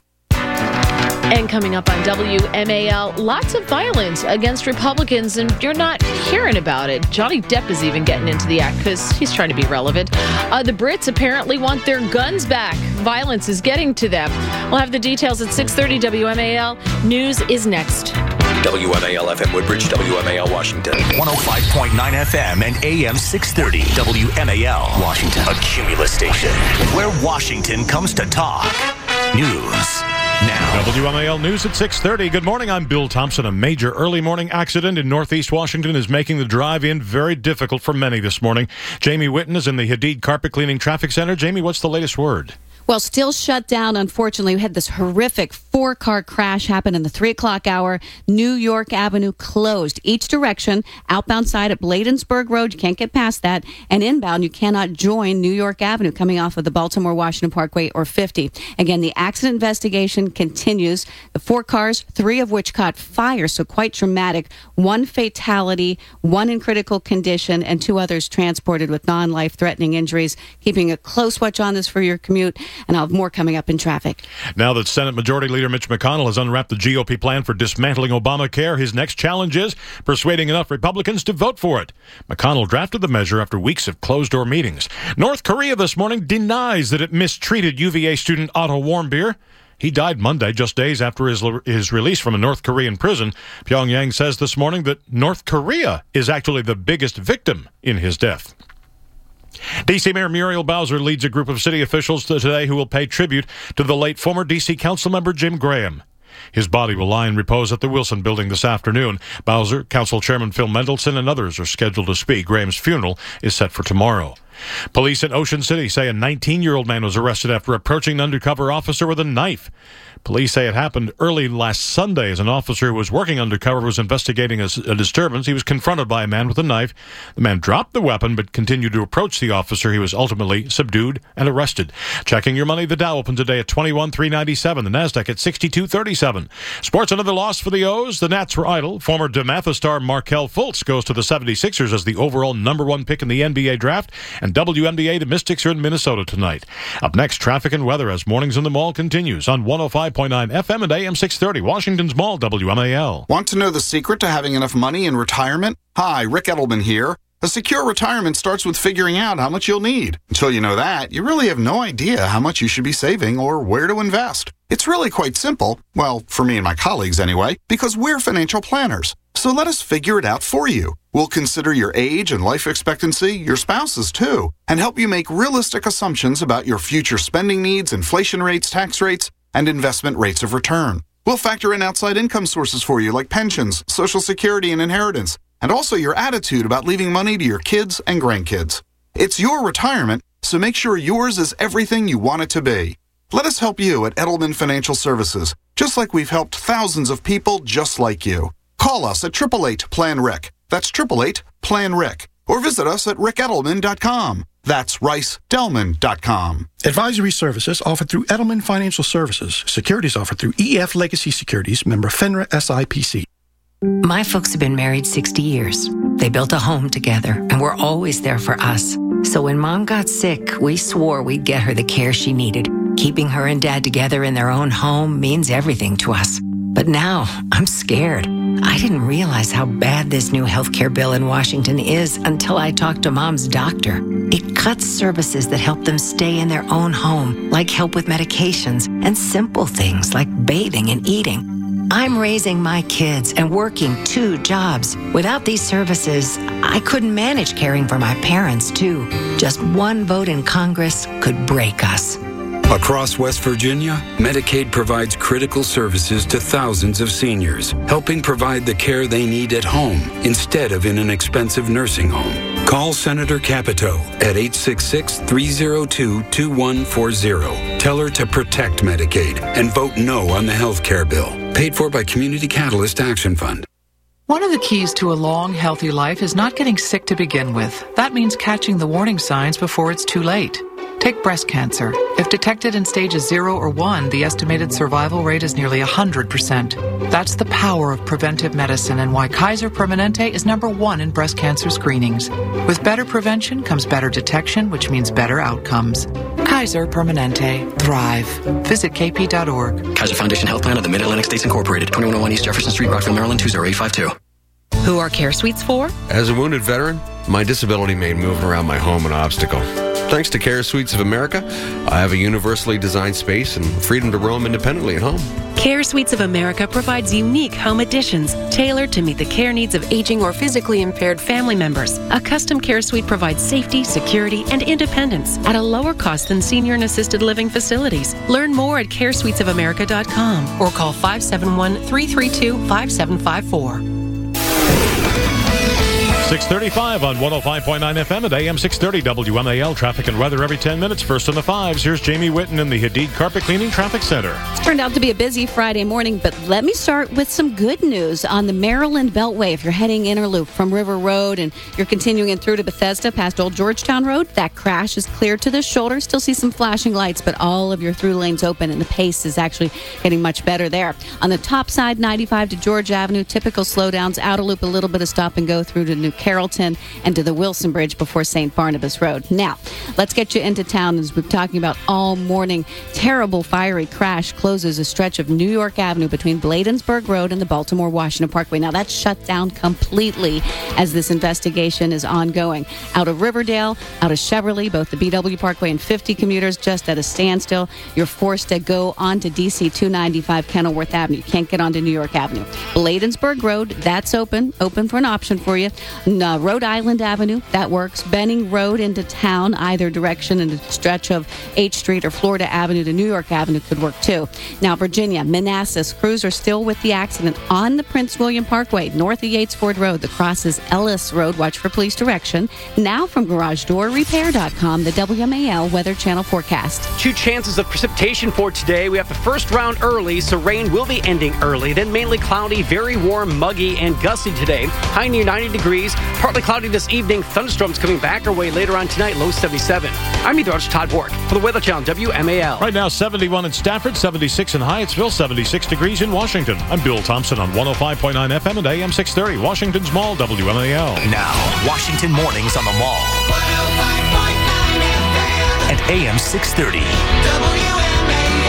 And coming up on W M A L, lots of violence against Republicans, and you're not hearing about it. Johnny Depp is even getting into the act because he's trying to be relevant. Uh, the Brits apparently want their guns back. Violence is getting to them. We'll have the details at six thirty. W M A L News is next. W M A L F M Woodbridge, W M A L Washington. one oh five point nine F M and A M six thirty. W M A L Washington. A Cumulus station where Washington comes to talk. News now. W M A L News at six thirty. Good morning, I'm Bill Thompson. A major early morning accident in northeast Washington is making the drive in very difficult for many this morning. Jamie Witten is in the Hadid Carpet Cleaning Traffic Center. Jamie, what's the latest word? Well, still shut down, unfortunately. We had this horrific four-car crash happen in the three o'clock hour. New York Avenue closed. Each direction, outbound side at Bladensburg Road, you can't get past that. And inbound, you cannot join New York Avenue coming off of the Baltimore-Washington Parkway or fifty. Again, the accident investigation continues. The four cars, three of which caught fire, so quite dramatic. One fatality, one in critical condition, and two others transported with non-life-threatening injuries. Keeping a close watch on this for your commute. And I'll have more coming up in traffic. Now that Senate Majority Leader Mitch McConnell has unwrapped the G O P plan for dismantling Obamacare, his next challenge is persuading enough Republicans to vote for it. McConnell drafted the measure after weeks of closed-door meetings. North Korea this morning denies that it mistreated U V A student Otto Warmbier. He died Monday, just days after his, his release from a North Korean prison. Pyongyang says this morning that North Korea is actually the biggest victim in his death. D C. Mayor Muriel Bowser leads a group of city officials today who will pay tribute to the late former D C council member Jim Graham. His body will lie in repose at the Wilson Building this afternoon. Bowser, Council Chairman Phil Mendelson, and others are scheduled to speak. Graham's funeral is set for tomorrow. Police in Ocean City say a nineteen-year-old man was arrested after approaching an undercover officer with a knife. Police say it happened early last Sunday as an officer who was working undercover was investigating a, a disturbance. He was confronted by a man with a knife. The man dropped the weapon but continued to approach the officer. He was ultimately subdued and arrested. Checking your money, the Dow opened today at twenty-one three ninety-seven. The Nasdaq at sixty-two thirty-seven. Sports, another loss for the O's. The Nats were idle. Former DeMatha star Markelle Fultz goes to the seventy-sixers as the overall number one pick in the N B A draft. And W N B A, the Mystics are in Minnesota tonight. Up next, traffic and weather as Mornings in the Mall continues on one oh five point nine F M and A M six thirty. Washington's Mall, W M A L. Want to know the secret to having enough money in retirement? Hi, Rick Edelman here. A secure retirement starts with figuring out how much you'll need. Until you know that, you really have no idea how much you should be saving or where to invest. It's really quite simple. Well, for me and my colleagues anyway, because we're financial planners. So let us figure it out for you. We'll consider your age and life expectancy, your spouse's too, and help you make realistic assumptions about your future spending needs, inflation rates, tax rates, and investment rates of return. We'll factor in outside income sources for you like pensions, Social Security, and inheritance, and also your attitude about leaving money to your kids and grandkids. It's your retirement, so make sure yours is everything you want it to be. Let us help you at Edelman Financial Services, just like we've helped thousands of people just like you. Call us at eight eight eight, plan rick. That's eight eight eight, plan rick. Or visit us at rick edelman dot com. That's rice delman dot com. Advisory services offered through Edelman Financial Services. Securities offered through E F Legacy Securities, member FINRA S I P C. My folks have been married sixty years. They built a home together and were always there for us. So when Mom got sick, we swore we'd get her the care she needed. Keeping her and Dad together in their own home means everything to us. But now, I'm scared. I didn't realize how bad this new healthcare bill in Washington is until I talked to Mom's doctor. It cuts services that help them stay in their own home, like help with medications and simple things like bathing and eating. I'm raising my kids and working two jobs. Without these services, I couldn't manage caring for my parents, too. Just one vote in Congress could break us. Across West Virginia, Medicaid provides critical services to thousands of seniors, helping provide the care they need at home instead of in an expensive nursing home. Call Senator Capito at eight six six, three oh two, two one four oh. Tell her to protect Medicaid and vote no on the health care bill. Paid for by Community Catalyst Action Fund. One of the keys to a long, healthy life is not getting sick to begin with. That means catching the warning signs before it's too late. Take breast cancer. If detected in stages zero or one, the estimated survival rate is nearly one hundred percent. That's the power of preventive medicine and why Kaiser Permanente is number one in breast cancer screenings. With better prevention comes better detection, which means better outcomes. Kaiser Permanente. Thrive. Visit k p dot org. Kaiser Foundation Health Plan of the Mid-Atlantic States Incorporated. twenty-one oh one East Jefferson Street, Rockville, Maryland, two oh eight five two. Who are Care Suites for? As a wounded veteran, my disability made moving around my home an obstacle. Thanks to Care Suites of America, I have a universally designed space and freedom to roam independently at home. Care Suites of America provides unique home additions tailored to meet the care needs of aging or physically impaired family members. A custom care suite provides safety, security, and independence at a lower cost than senior and assisted living facilities. Learn more at care suites of america dot com or call five seven one, three three two, five seven five four. six thirty-five on one oh five point nine F M at A M six thirty W M A L. Traffic and weather every ten minutes. First in the fives. Here's Jamie Whitten in the Hadid Carpet Cleaning Traffic Center. It's turned out to be a busy Friday morning, but let me start with some good news on the Maryland Beltway. If you're heading Interloop from River Road and you're continuing in through to Bethesda past Old Georgetown Road, that crash is cleared to the shoulder. Still see some flashing lights, but all of your through lanes open, and the pace is actually getting much better there. On the top side, ninety-five to George Avenue, typical slowdowns. Outer loop, a little bit of stop and go through to New Carrollton and to the Wilson Bridge before Saint Barnabas Road. Now, let's get you into town. As we've been talking about all morning, terrible fiery crash closes a stretch of New York Avenue between Bladensburg Road and the Baltimore-Washington Parkway. Now, that's shut down completely as this investigation is ongoing. Out of Riverdale, out of Cheverly, both the B W Parkway and fifty commuters just at a standstill. You're forced to go on to D C two ninety-five Kenilworth Avenue. You can't get onto New York Avenue. Bladensburg Road, that's open, open for an option for you. No, Rhode Island Avenue, that works. Benning Road into town, either direction, and a stretch of H Street or Florida Avenue to New York Avenue could work too. Now, Virginia, Manassas, crews are still with the accident on the Prince William Parkway, north of Yates Ford Road. The cross is Ellis Road. Watch for police direction. Now from Garage Door Repair dot com, the W M A L Weather Channel forecast. Two chances of precipitation for today. We have the first round early, so rain will be ending early. Then mainly cloudy, very warm, muggy, and gusty today. High near ninety degrees. Partly cloudy this evening. Thunderstorms coming back our way later on tonight. Low seventy-seven. I'm meteorologist Todd Bork for the Weather Channel W M A L. Right now, seventy-one in Stafford, seventy-six in Hyattsville, seventy-six degrees in Washington. I'm Bill Thompson on one oh five point nine F M and A M six thirty. Washington's Mall, W M A L. Now, Washington Mornings on the Mall. one oh five point nine F M. And A M six thirty. W M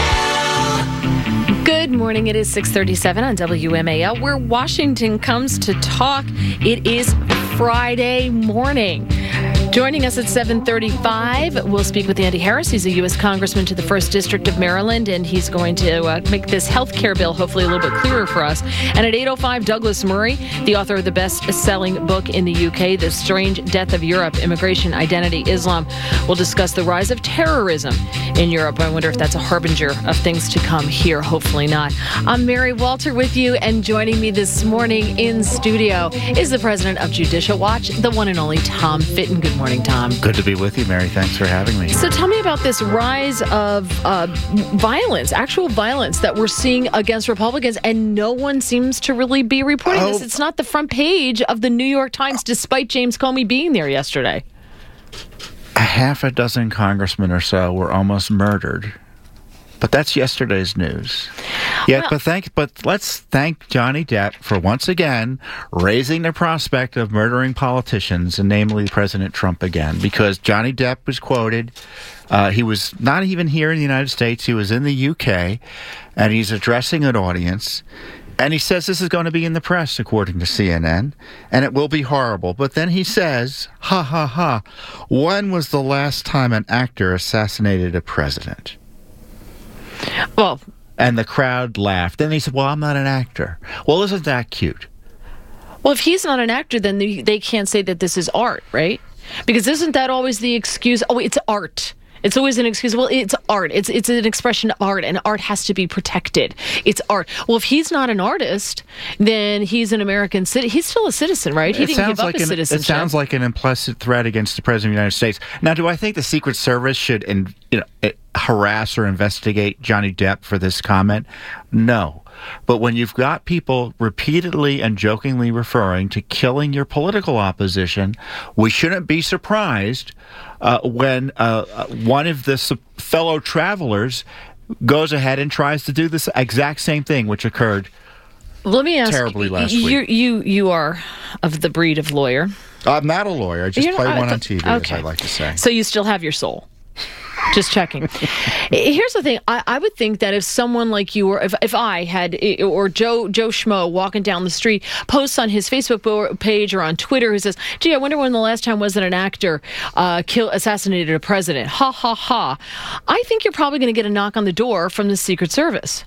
A L. Good morning. It is six thirty-seven on W M A L, where Washington comes to talk. It is Friday morning. Joining us at seven thirty-five, we'll speak with Andy Harris. He's a U S Congressman to the first District of Maryland, and he's going to uh, make this health care bill hopefully a little bit clearer for us. And at eight oh five, Douglas Murray, the author of the best-selling book in the U K, The Strange Death of Europe, Immigration, Identity, Islam. We'll discuss the rise of terrorism in Europe. I wonder if that's a harbinger of things to come here. Hopefully not. I'm Mary Walter with you, and joining me this morning in studio is the president of Judicial Watch, the one and only Tom Fitton. Good morning. Morning, Tom. Good to be with you, Mary. Thanks for having me. So tell me about this rise of uh, violence, actual violence that we're seeing against Republicans, and no one seems to really be reporting oh. this. It's not the front page of the New York Times, despite James Comey being there yesterday. A half a dozen congressmen or so were almost murdered. But that's yesterday's news. Yeah, well, but thank, but let's thank Johnny Depp for once again raising the prospect of murdering politicians, and namely President Trump again, because Johnny Depp was quoted. Uh, he was not even here in the United States. He was in the U K, and he's addressing an audience. And he says this is going to be in the press, according to C N N, and it will be horrible. But then he says, ha, ha, ha, when was the last time an actor assassinated a president? Well, and the crowd laughed. Then he said, well, I'm not an actor. Well, isn't that cute? Well, if he's not an actor, then they can't say that this is art, right? Because isn't that always the excuse? Oh, it's art. It's always an excuse. Well, it's art. It's it's an expression of art, and art has to be protected. It's art. Well, if he's not an artist, then he's an American citizen. He's still a citizen, right? He it didn't give up like his an, citizenship. It sounds like an implicit threat against the President of the United States. Now, do I think the Secret Service should in, you know, harass or investigate Johnny Depp for this comment? No. But when you've got people repeatedly and jokingly referring to killing your political opposition, we shouldn't be surprised uh, when uh, one of the su- fellow travelers goes ahead and tries to do this exact same thing, which occurred Let me ask, terribly last you, week. You, you are of the breed of lawyer. I'm not a lawyer. I just You're play not, one uh, on T V, okay. as I like to say. So you still have your soul. Just checking. Here's the thing. I, I would think that if someone like you, or if, if I had, or Joe Joe Schmo walking down the street, posts on his Facebook page or on Twitter who says, gee, I wonder when the last time was that an actor uh, kill, assassinated a president. Ha, ha, ha. I think you're probably going to get a knock on the door from the Secret Service.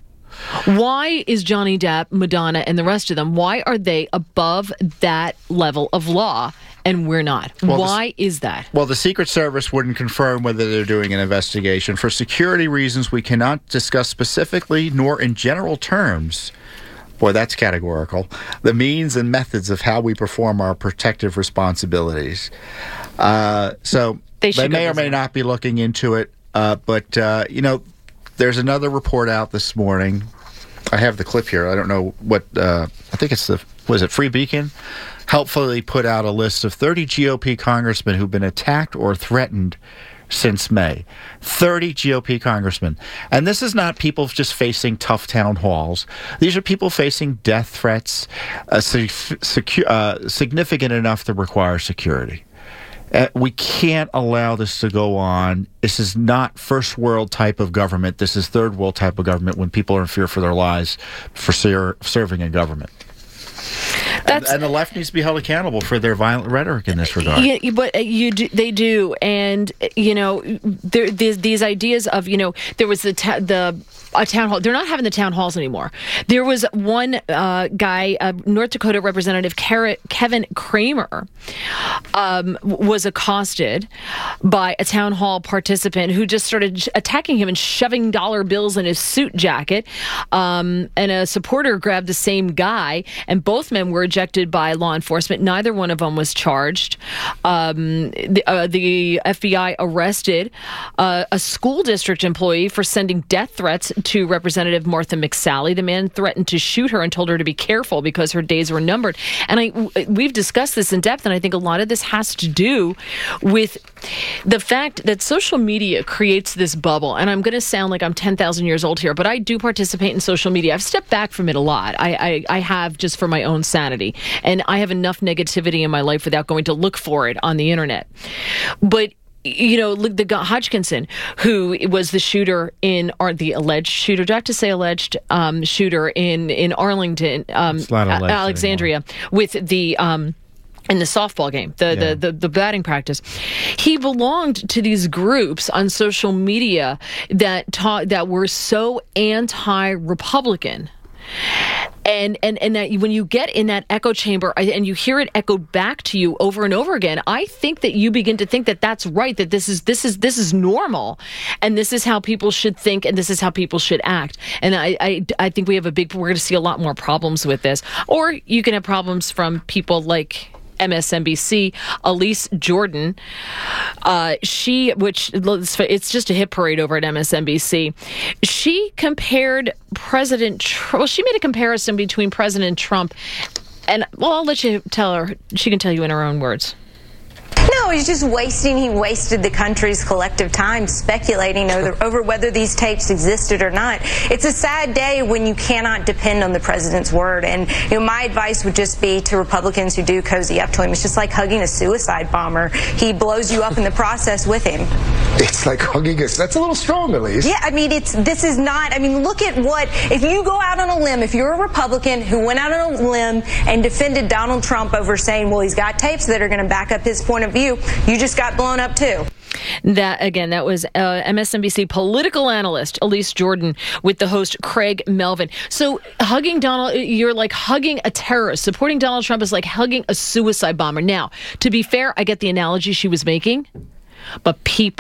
Why is Johnny Depp, Madonna, and the rest of them, why are they above that level of law and we're not? Well, why the, is that? Well, the Secret Service wouldn't confirm whether they're doing an investigation. For security reasons, we cannot discuss specifically nor in general terms, boy, that's categorical, the means and methods of how we perform our protective responsibilities. Uh, so they, they may or may not be looking into it, uh, but, uh, you know, there's another report out this morning. I have the clip here. I don't know what, uh, I think it's the, was it Free Beacon? Helpfully put out a list of thirty G O P congressmen who've been attacked or threatened since May. thirty G O P congressmen. And this is not people just facing tough town halls. These are people facing death threats, uh, secu- uh, significant enough to require security. Uh, we can't allow this to go on. This is not first world type of government. This is third world type of government when people are in fear for their lives for ser- serving in government. And, and the left needs to be held accountable for their violent rhetoric in this regard. Yeah, but you do, they do, and you know, there, these, these ideas of, you know, there was the ta- the a town hall. They're not having the town halls anymore. There was one uh, guy, uh, North Dakota Representative Car- Kevin Kramer, um, was accosted by a town hall participant who just started attacking him and shoving dollar bills in his suit jacket. Um, and a supporter grabbed the same guy, and both men were ejected by law enforcement. Neither one of them was charged. Um, the, uh, the F B I arrested uh, a school district employee for sending death threats to Representative Martha McSally. The man threatened to shoot her and told her to be careful because her days were numbered. And I, we've discussed this in depth, and I think a lot of this has to do with the fact that social media creates this bubble. And I'm going to sound like I'm ten thousand years old here, but I do participate in social media. I've stepped back from it a lot. I, I, I have, just for my own sanity. And I have enough negativity in my life without going to look for it on the internet. But you know, the Hodgkinson, who was the shooter in, or the alleged shooter, do I have to say alleged um, shooter in, in Arlington, um, Alexandria, anymore. with the... Um, in the softball game, the, yeah. the, the, the batting practice. He belonged to these groups on social media that taught, that were so anti-Republican. And, and and that when you get in that echo chamber and you hear it echoed back to you over and over again, I think that you begin to think that that's right, that this is this is this is normal, and this is how people should think, and this is how people should act. And I I, I think we have a big we're going to see a lot more problems with this, or you can have problems from people like M S N B C, Elise Jordan. Uh, she, which it's just a hit parade over at M S N B C. She compared President Trump. Well, she made a comparison between President Trump and, well, I'll let you tell her. She can tell you in her own words. No, he's just wasting, he wasted the country's collective time speculating over, over whether these tapes existed or not. It's a sad day when you cannot depend on the president's word. And you know, my advice would just be to Republicans who do cozy up to him, it's just like hugging a suicide bomber. He blows you up in the process with him. It's like hugging us. That's a little strong, Elise. Yeah, I mean, it's this is not, I mean, look at what, if you go out on a limb, if you're a Republican who went out on a limb and defended Donald Trump over saying, well, he's got tapes that are going to back up his point of view, you just got blown up too. That, again, that was uh, M S N B C political analyst Elise Jordan with the host Craig Melvin. So hugging Donald, you're like hugging a terrorist. Supporting Donald Trump is like hugging a suicide bomber. Now, to be fair, I get the analogy she was making, but people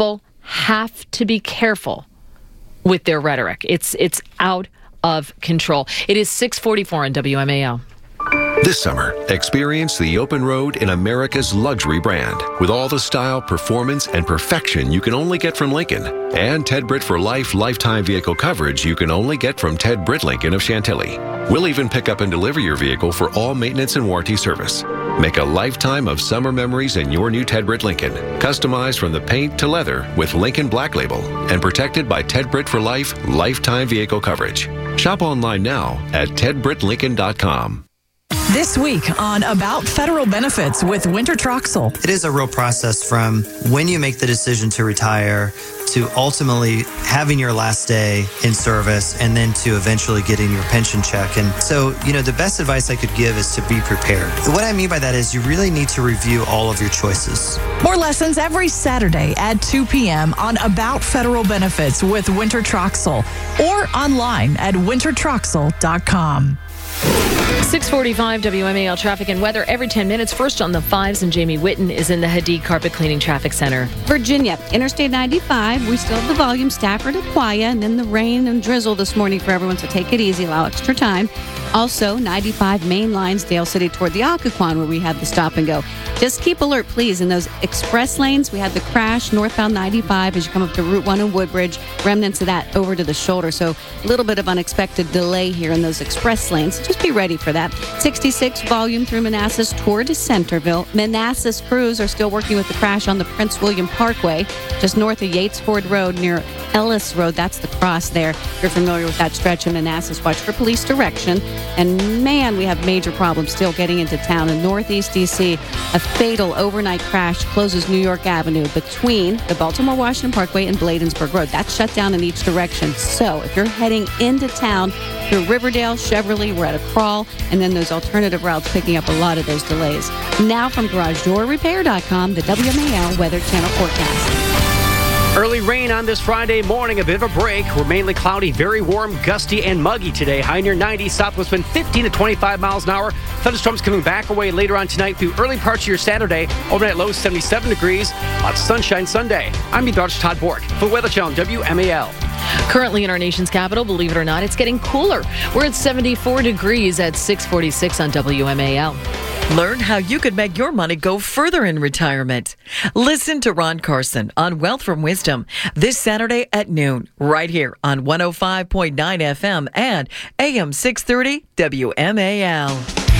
have to be careful with their rhetoric. It's it's out of control. It is six forty-four on W M A L. This summer, experience the open road in America's luxury brand with all the style, performance, and perfection you can only get from Lincoln. And Ted Britt for Life lifetime vehicle coverage you can only get from Ted Britt Lincoln of Chantilly. We'll even pick up and deliver your vehicle for all maintenance and warranty service. Make a lifetime of summer memories in your new Ted Britt Lincoln. Customized from the paint to leather with Lincoln Black Label and protected by Ted Britt for Life lifetime vehicle coverage. Shop online now at ted britt lincoln dot com. This week on About Federal Benefits with Winter Troxel. It is a real process from when you make the decision to retire to ultimately having your last day in service and then to eventually getting your pension check. And so, you know, the best advice I could give is to be prepared. What I mean by that is you really need to review all of your choices. More lessons every Saturday at two p.m. on About Federal Benefits with Winter Troxel or online at winter troxel dot com. six forty-five W M A L traffic and weather every ten minutes. First on the fives, and Jamie Whitten is in the Hadid Carpet Cleaning Traffic Center. Virginia, Interstate ninety-five, we still have the volume, Stafford to Quia, and then the rain and drizzle this morning for everyone, so take it easy, allow extra time. Also, ninety-five main lines, Dale City toward the Occoquan, where we have the stop and go. Just keep alert, please. In those express lanes, we had the crash northbound ninety-five as you come up to Route one in Woodbridge, remnants of that over to the shoulder. So a little bit of unexpected delay here in those express lanes. Just be ready for that. sixty-six volume through Manassas toward Centerville. Manassas crews are still working with the crash on the Prince William Parkway, just north of Yates Ford Road near Ellis Road. That's the cross there. If you're familiar with that stretch in Manassas, watch for police direction. And man, we have major problems still getting into town. In Northeast D C, a fatal overnight crash closes New York Avenue between the Baltimore-Washington Parkway and Bladensburg Road. That's shut down in each direction. So if you're heading into town through Riverdale, Cheverly, we're at a crawl, and then those alternative routes picking up a lot of those delays. Now from garage door repair dot com, the W M A L Weather Channel forecast. Early rain on this Friday morning, a bit of a break. We're mainly cloudy, very warm, gusty, and muggy today. High near ninety, southwest wind fifteen to twenty-five miles an hour. Thunderstorms coming back away later on tonight through early parts of your Saturday. Overnight low seventy-seven degrees. Lots of sunshine Sunday. I'm meteorologist Todd Bork for Weather Channel W M A L. Currently in our nation's capital, believe it or not, it's getting cooler. We're at seventy-four degrees at six forty-six on W M A L. Learn how you could make your money go further in retirement. Listen to Ron Carson on Wealth from Wisdom this Saturday at noon, right here on one oh five point nine F M and A M six thirty W M A L.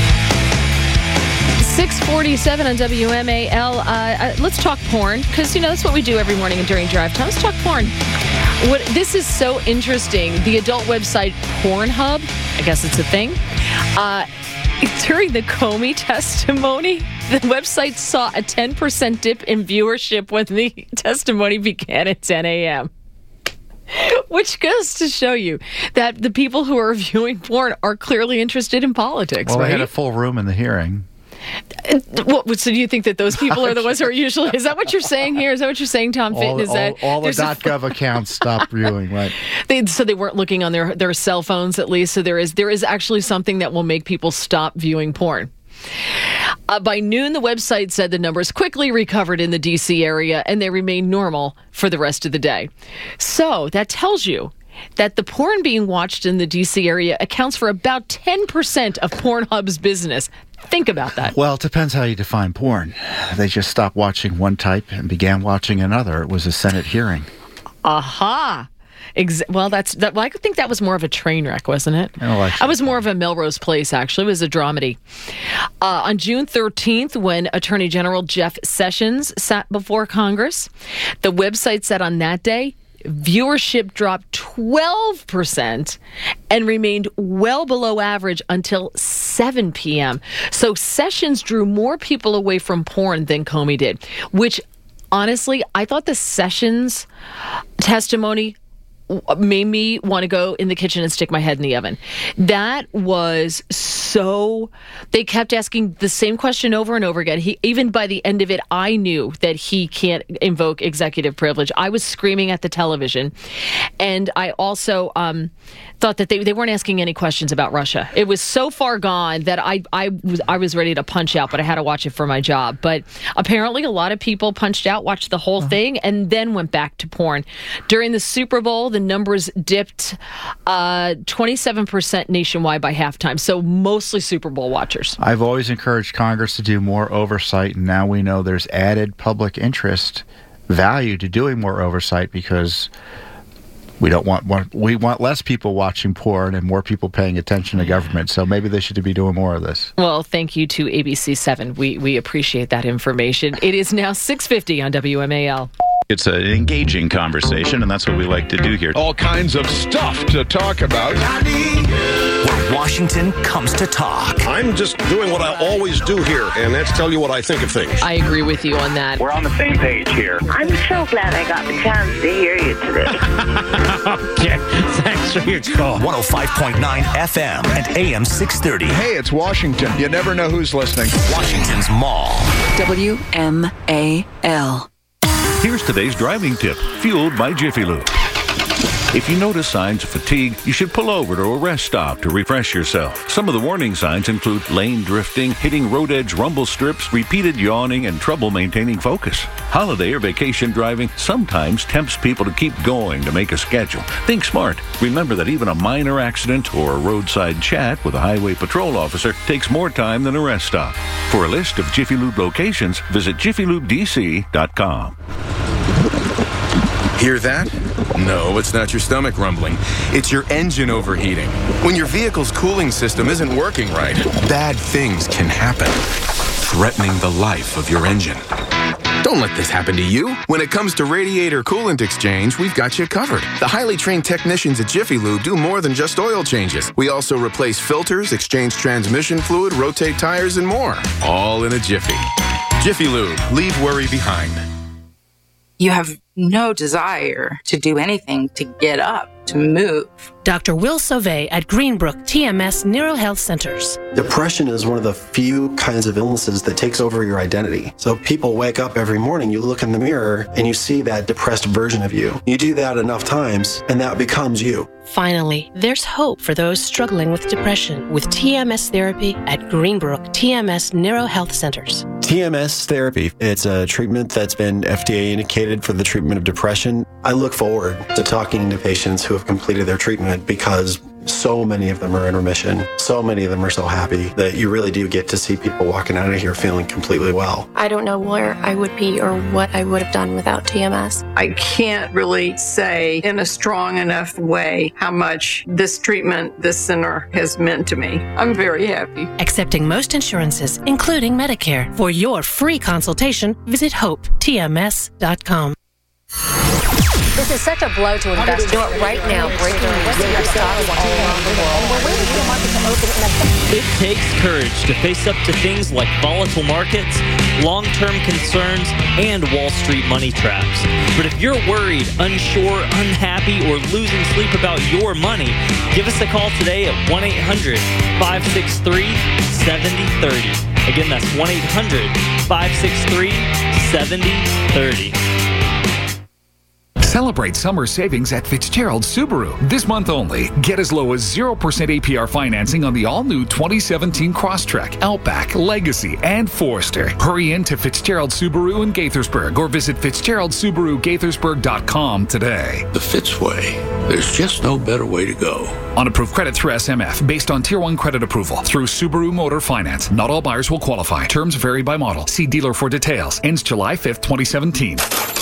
six forty-seven on W M A L. Uh, uh, let's talk porn, because, you know, that's what we do every morning during drive time. Let's talk porn. What, this is so interesting. The adult website Pornhub, I guess it's a thing, uh, during the Comey testimony, the website saw a ten percent dip in viewership when the testimony began at ten a.m. Which goes to show you that the people who are viewing porn are clearly interested in politics, well, right? we had a full room in the hearing. What, so do you think that those people are the ones who are usually... Is that what you're saying here? Is that what you're saying, Tom Fitton? All, is that all, all the there's a- .gov accounts stopped viewing, right? They, so they weren't looking on their, their cell phones, at least. So there is there is actually something that will make people stop viewing porn. Uh, by noon, the website said the numbers quickly recovered in the D C area, and they remained normal for the rest of the day. So that tells you that the porn being watched in the D C area accounts for about ten percent of Pornhub's business. Think about that. Well, it depends how you define porn. They just stopped watching one type and began watching another. It was a Senate hearing. Aha. Ex- well, that's that. Well, I think that was more of a train wreck, wasn't it? Election. I was more of a Melrose Place, actually. It was a dramedy. Uh, on June thirteenth, when Attorney General Jeff Sessions sat before Congress, the website said on that day, viewership dropped twelve percent and remained well below average until seven p.m. So Sessions drew more people away from porn than Comey did, which honestly, I thought the Sessions testimony made me want to go in the kitchen and stick my head in the oven. That was so, they kept asking the same question over and over again. He, even by the end of it, I knew that he can't invoke executive privilege. I was screaming at the television. And I also um, thought that they, they weren't asking any questions about Russia. It was so far gone that I, I, was, I was ready to punch out, but I had to watch it for my job. But apparently a lot of people punched out, watched the whole thing, and then went back to porn. During the Super Bowl, the numbers dipped uh, twenty-seven percent nationwide by halftime, so mostly Super Bowl watchers. I've always encouraged Congress to do more oversight, and now we know there's added public interest value to doing more oversight because we don't want, want we want less people watching porn and more people paying attention to government. So maybe they should be doing more of this. Well, thank you to A B C seven. We we appreciate that information. It is now six fifty on W M A L. It's an engaging conversation, and that's what we like to do here. All kinds of stuff to talk about. Where Washington comes to talk. I'm just doing what I always do here, and that's tell you what I think of things. I agree with you on that. We're on the same page here. I'm so glad I got the chance to hear you today. Okay, thanks for your call. one oh five point nine F M and A M six thirty. Hey, it's Washington. You never know who's listening. Washington's Mall. W M A L. Here's today's driving tip, fueled by Jiffy Lube. If you notice signs of fatigue, you should pull over to a rest stop to refresh yourself. Some of the warning signs include lane drifting, hitting road edge rumble strips, repeated yawning, and trouble maintaining focus. Holiday or vacation driving sometimes tempts people to keep going to make a schedule. Think smart. Remember that even a minor accident or a roadside chat with a highway patrol officer takes more time than a rest stop. For a list of Jiffy Lube locations, visit jiffy lube d c dot com. Hear that? No, it's not your stomach rumbling. It's your engine overheating. When your vehicle's cooling system isn't working right, bad things can happen, threatening the life of your engine. Don't let this happen to you. When it comes to radiator coolant exchange, we've got you covered. The highly trained technicians at Jiffy Lube do more than just oil changes. We also replace filters, exchange transmission fluid, rotate tires, and more. All in a jiffy. Jiffy Lube. Leave worry behind. You have no desire to do anything to get up, to move. Doctor Will Sauvé at Greenbrook T M S NeuroHealth Centers. Depression is one of the few kinds of illnesses that takes over your identity. So people wake up every morning, you look in the mirror, and you see that depressed version of you. You do that enough times, and that becomes you. Finally, there's hope for those struggling with depression with T M S therapy at Greenbrook T M S NeuroHealth Centers. T M S therapy, it's a treatment that's been F D A indicated for the treatment of depression. I look forward to talking to patients who have completed their treatment because so many of them are in remission. So many of them are so happy that you really do get to see people walking out of here feeling completely well. I don't know where I would be or what I would have done without T M S. I can't really say in a strong enough way how much this treatment, this center has meant to me. I'm very happy. Accepting most insurances, including Medicare. For your free consultation, visit hope t m s dot com. This is such a blow to investors. Do it right now. Breaking news that your stock is all around the world. And we're waiting for the market to open in a It takes courage to face up to things like volatile markets, long-term concerns, and Wall Street money traps. But if you're worried, unsure, unhappy, or losing sleep about your money, give us a call today at one eight hundred five six three seven zero three zero. Again, that's one eight hundred five six three seven zero three zero. Celebrate summer savings at Fitzgerald Subaru. This month only, get as low as zero percent A P R financing on the all-new twenty seventeen Crosstrek, Outback, Legacy, and Forester. Hurry in to Fitzgerald Subaru in Gaithersburg or visit Fitzgerald Subaru Gaithersburg dot com today. The Fitzway. There's just no better way to go. On approved credit through S M F, based on Tier one credit approval through Subaru Motor Finance. Not all buyers will qualify. Terms vary by model. See dealer for details. Ends July fifth, twenty seventeen.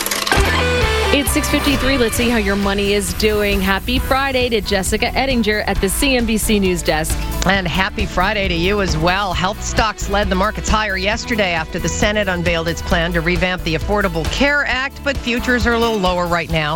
It's six fifty-three. Let's see how your money is doing. Happy Friday to Jessica Ettinger at the C N B C News Desk. And happy Friday to you as well. Health stocks led the markets higher yesterday after the Senate unveiled its plan to revamp the Affordable Care Act, but futures are a little lower right now.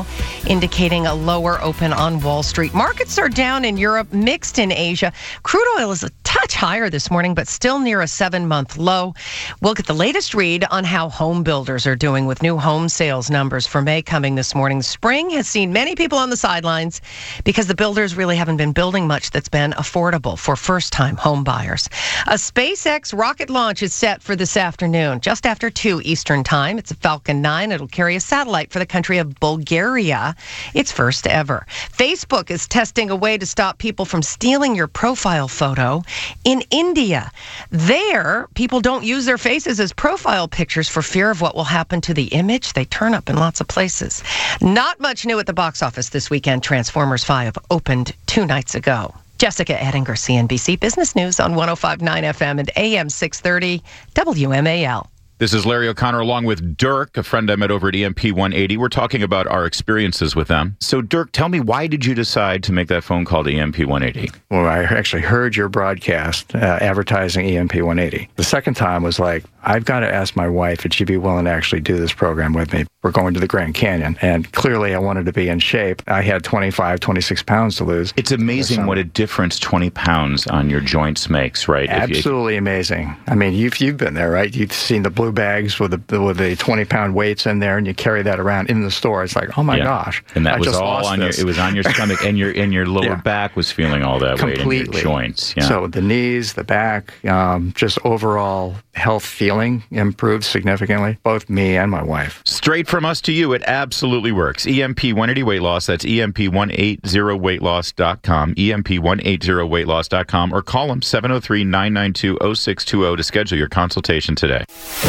indicating a lower open on Wall Street. Markets are down in Europe, mixed in Asia. Crude oil is a touch higher this morning, but still near a seven-month low. We'll get the latest read on how home builders are doing with new home sales numbers for May coming this morning. Spring has seen many people on the sidelines because the builders really haven't been building much that's been affordable for first-time home buyers. A SpaceX rocket launch is set for this afternoon, just after two Eastern Time. It's a Falcon nine. It'll carry a satellite for the country of Bulgaria, its first ever. Facebook is testing a way to stop people from stealing your profile photo in India. There, people don't use their faces as profile pictures for fear of what will happen to the image. They turn up in lots of places. Not much new at the box office this weekend. Transformers five opened two nights ago. Jessica Ettinger, C N B C Business News on one oh five point nine F M and A M six thirty W M A L. This is Larry O'Connor along with Dirk, a friend I met over at E M P one eighty. We're talking about our experiences with them. So, Dirk, tell me, why did you decide to make that phone call to E M P one eighty? Well, I actually heard your broadcast uh, advertising E M P one eighty. The second time was like, I've got to ask my wife if she'd be willing to actually do this program with me. We're going to the Grand Canyon, and clearly I wanted to be in shape. I had twenty-five, twenty-six pounds to lose. It's amazing what a difference twenty pounds on your joints makes, right? Absolutely you... amazing. I mean, you've, you've been there, right? You've seen the blue bags with the with the twenty-pound weights in there, and you carry that around in the store. It's like, oh my yeah. gosh. And that I was just all on this. your, it was on your stomach, and your and your lower yeah. back was feeling all that Completely. weight in your joints. Yeah. So the knees, the back, um, just overall health feeling improved significantly, both me and my wife. Straight from us to you, it absolutely works. E M P one eighty Weight Loss, that's E M P one eighty weight loss dot com, E M P one eighty weight loss dot com, or call them seven oh three, nine nine two, oh six two oh to schedule your consultation today.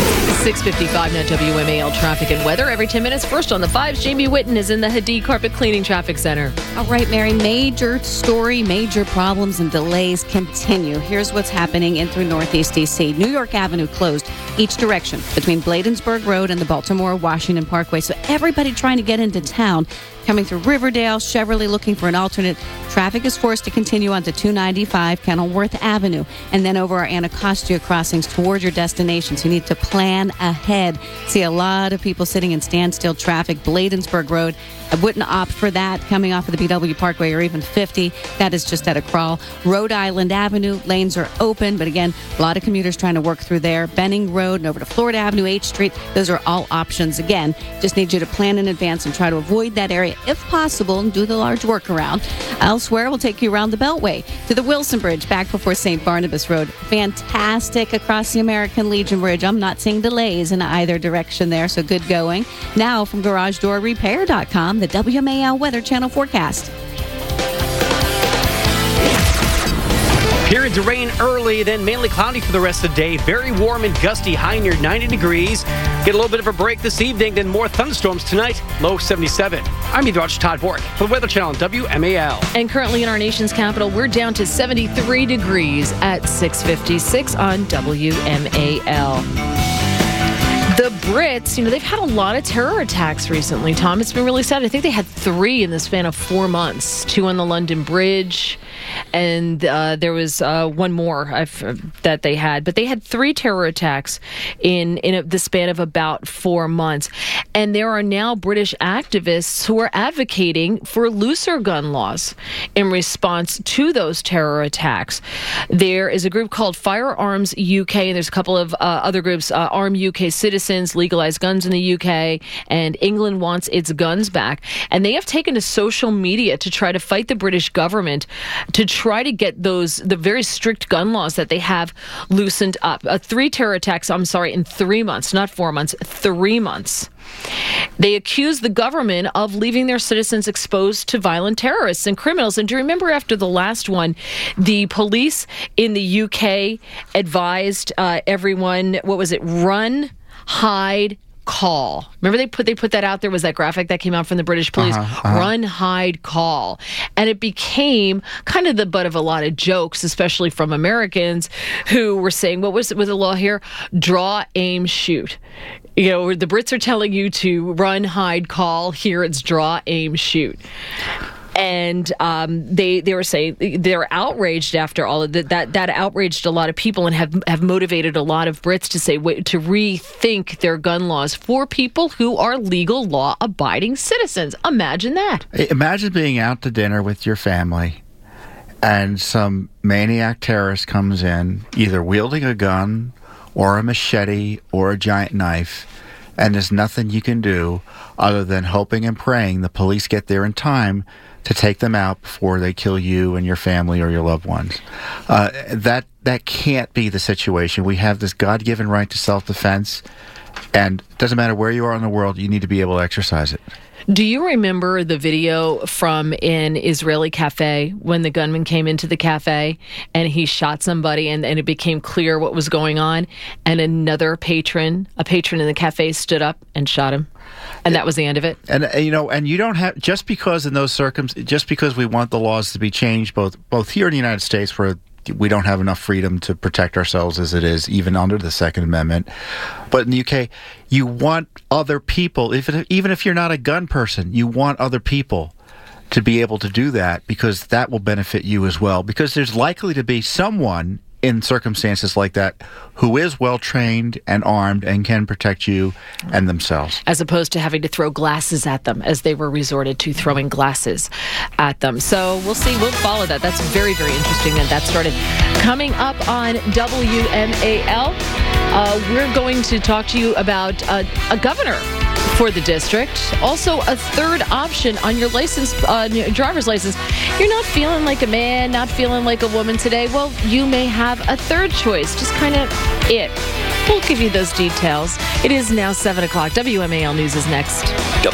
six fifty-five Net W M A L traffic and weather every ten minutes. First on the fives, Jamie Whitten is in the Hadid Carpet Cleaning Traffic Center. All right, Mary, major story, major problems and delays continue. Here's what's happening in through Northeast D C. New York Avenue closed each direction between Bladensburg Road and the Baltimore-Washington Parkway. So everybody trying to get into town, coming through Riverdale, Cheverly, looking for an alternate. Traffic is forced to continue onto two ninety-five Kenilworth Avenue and then over our Anacostia crossings toward your destinations. You need to plan ahead. See a lot of people sitting in standstill traffic. Bladensburg Road, I wouldn't opt for that coming off of the B W Parkway or even fifty. That is just at a crawl. Rhode Island Avenue, lanes are open, but again, a lot of commuters trying to work through there. Benning Road and over to Florida Avenue, H Street, those are all options. Again, just need you to plan in advance and try to avoid that area if possible and do the large workaround. Elsewhere, we'll take you around the Beltway to the Wilson Bridge back before Saint Barnabas Road. Fantastic across the American Legion Bridge. I'm not seeing delays in either direction there, so good going. Now from garage door repair dot com, the W M A L Weather Channel forecast. Periods of rain early, then mainly cloudy for the rest of the day. Very warm and gusty, high near ninety degrees. Get a little bit of a break this evening, then more thunderstorms tonight, low seventy-seven. I'm meteorologist Todd Bork for the Weather Channel on W M A L. And currently in our nation's capital, we're down to seventy-three degrees at six fifty-six on W M A L. The Brits, you know, they've had a lot of terror attacks recently, Tom. It's been really sad. I think they had three in the span of four months. Two on the London Bridge, and uh, there was uh, one more I've, that they had. But they had three terror attacks in, in a, the span of about four months. And there are now British activists who are advocating for looser gun laws in response to those terror attacks. There is a group called Firearms U K, and there's a couple of uh, other groups, uh, Arm U K Citizens, legalize guns in the U K, and England wants its guns back. And they have taken to social media to try to fight the British government to try to get those, the very strict gun laws that they have loosened up. Uh, three terror attacks, I'm sorry, in three months, not four months, three months. They accuse the government of leaving their citizens exposed to violent terrorists and criminals. And do you remember after the last one, the police in the U K advised uh, everyone, what was it, run, hide, call. Remember they put they put that out there, was that graphic that came out from the British police? Uh-huh, uh-huh. Run, hide, call. And it became kind of the butt of a lot of jokes, especially from Americans who were saying, what was, was the law here? Draw, aim, shoot. You know, the Brits are telling you to run, hide, call. Here it's draw, aim, shoot. and um, they they were saying they're outraged after all of that. That that outraged a lot of people and have have motivated a lot of Brits to say to rethink their gun laws for people who are legal, law-abiding citizens. Imagine that. Imagine being out to dinner with your family, and some maniac terrorist comes in, either wielding a gun or a machete or a giant knife, and there's nothing you can do other than hoping and praying the police get there in time to take them out before they kill you and your family or your loved ones. Uh, that that can't be the situation. We have this God-given right to self-defense, and it doesn't matter where you are in the world, you need to be able to exercise it. Do you remember the video from an Israeli cafe when the gunman came into the cafe and he shot somebody and, and it became clear what was going on, and another patron, a patron in the cafe stood up and shot him? And that was the end of it. And uh, you know, and you don't have, just because in those circumstances, just because we want the laws to be changed, both both here in the United States, where we don't have enough freedom to protect ourselves as it is, even under the Second Amendment, but in the U K, you want other people, if it, even if you're not a gun person, you want other people to be able to do that, because that will benefit you as well. Because there's likely to be someone in circumstances like that who is well-trained and armed and can protect you and themselves. As opposed to having to throw glasses at them, as they were resorted to throwing glasses at them. So we'll see. We'll follow that. That's very, very interesting that that started. Coming up on W M A L, uh, we're going to talk to you about uh, a governor for the district. Also, a third option on your license, uh, driver's license. You're not feeling like a man, not feeling like a woman today. Well, you may have a third choice. Just kind of it. We'll give you those details. It is now seven o'clock. W M A L News is next.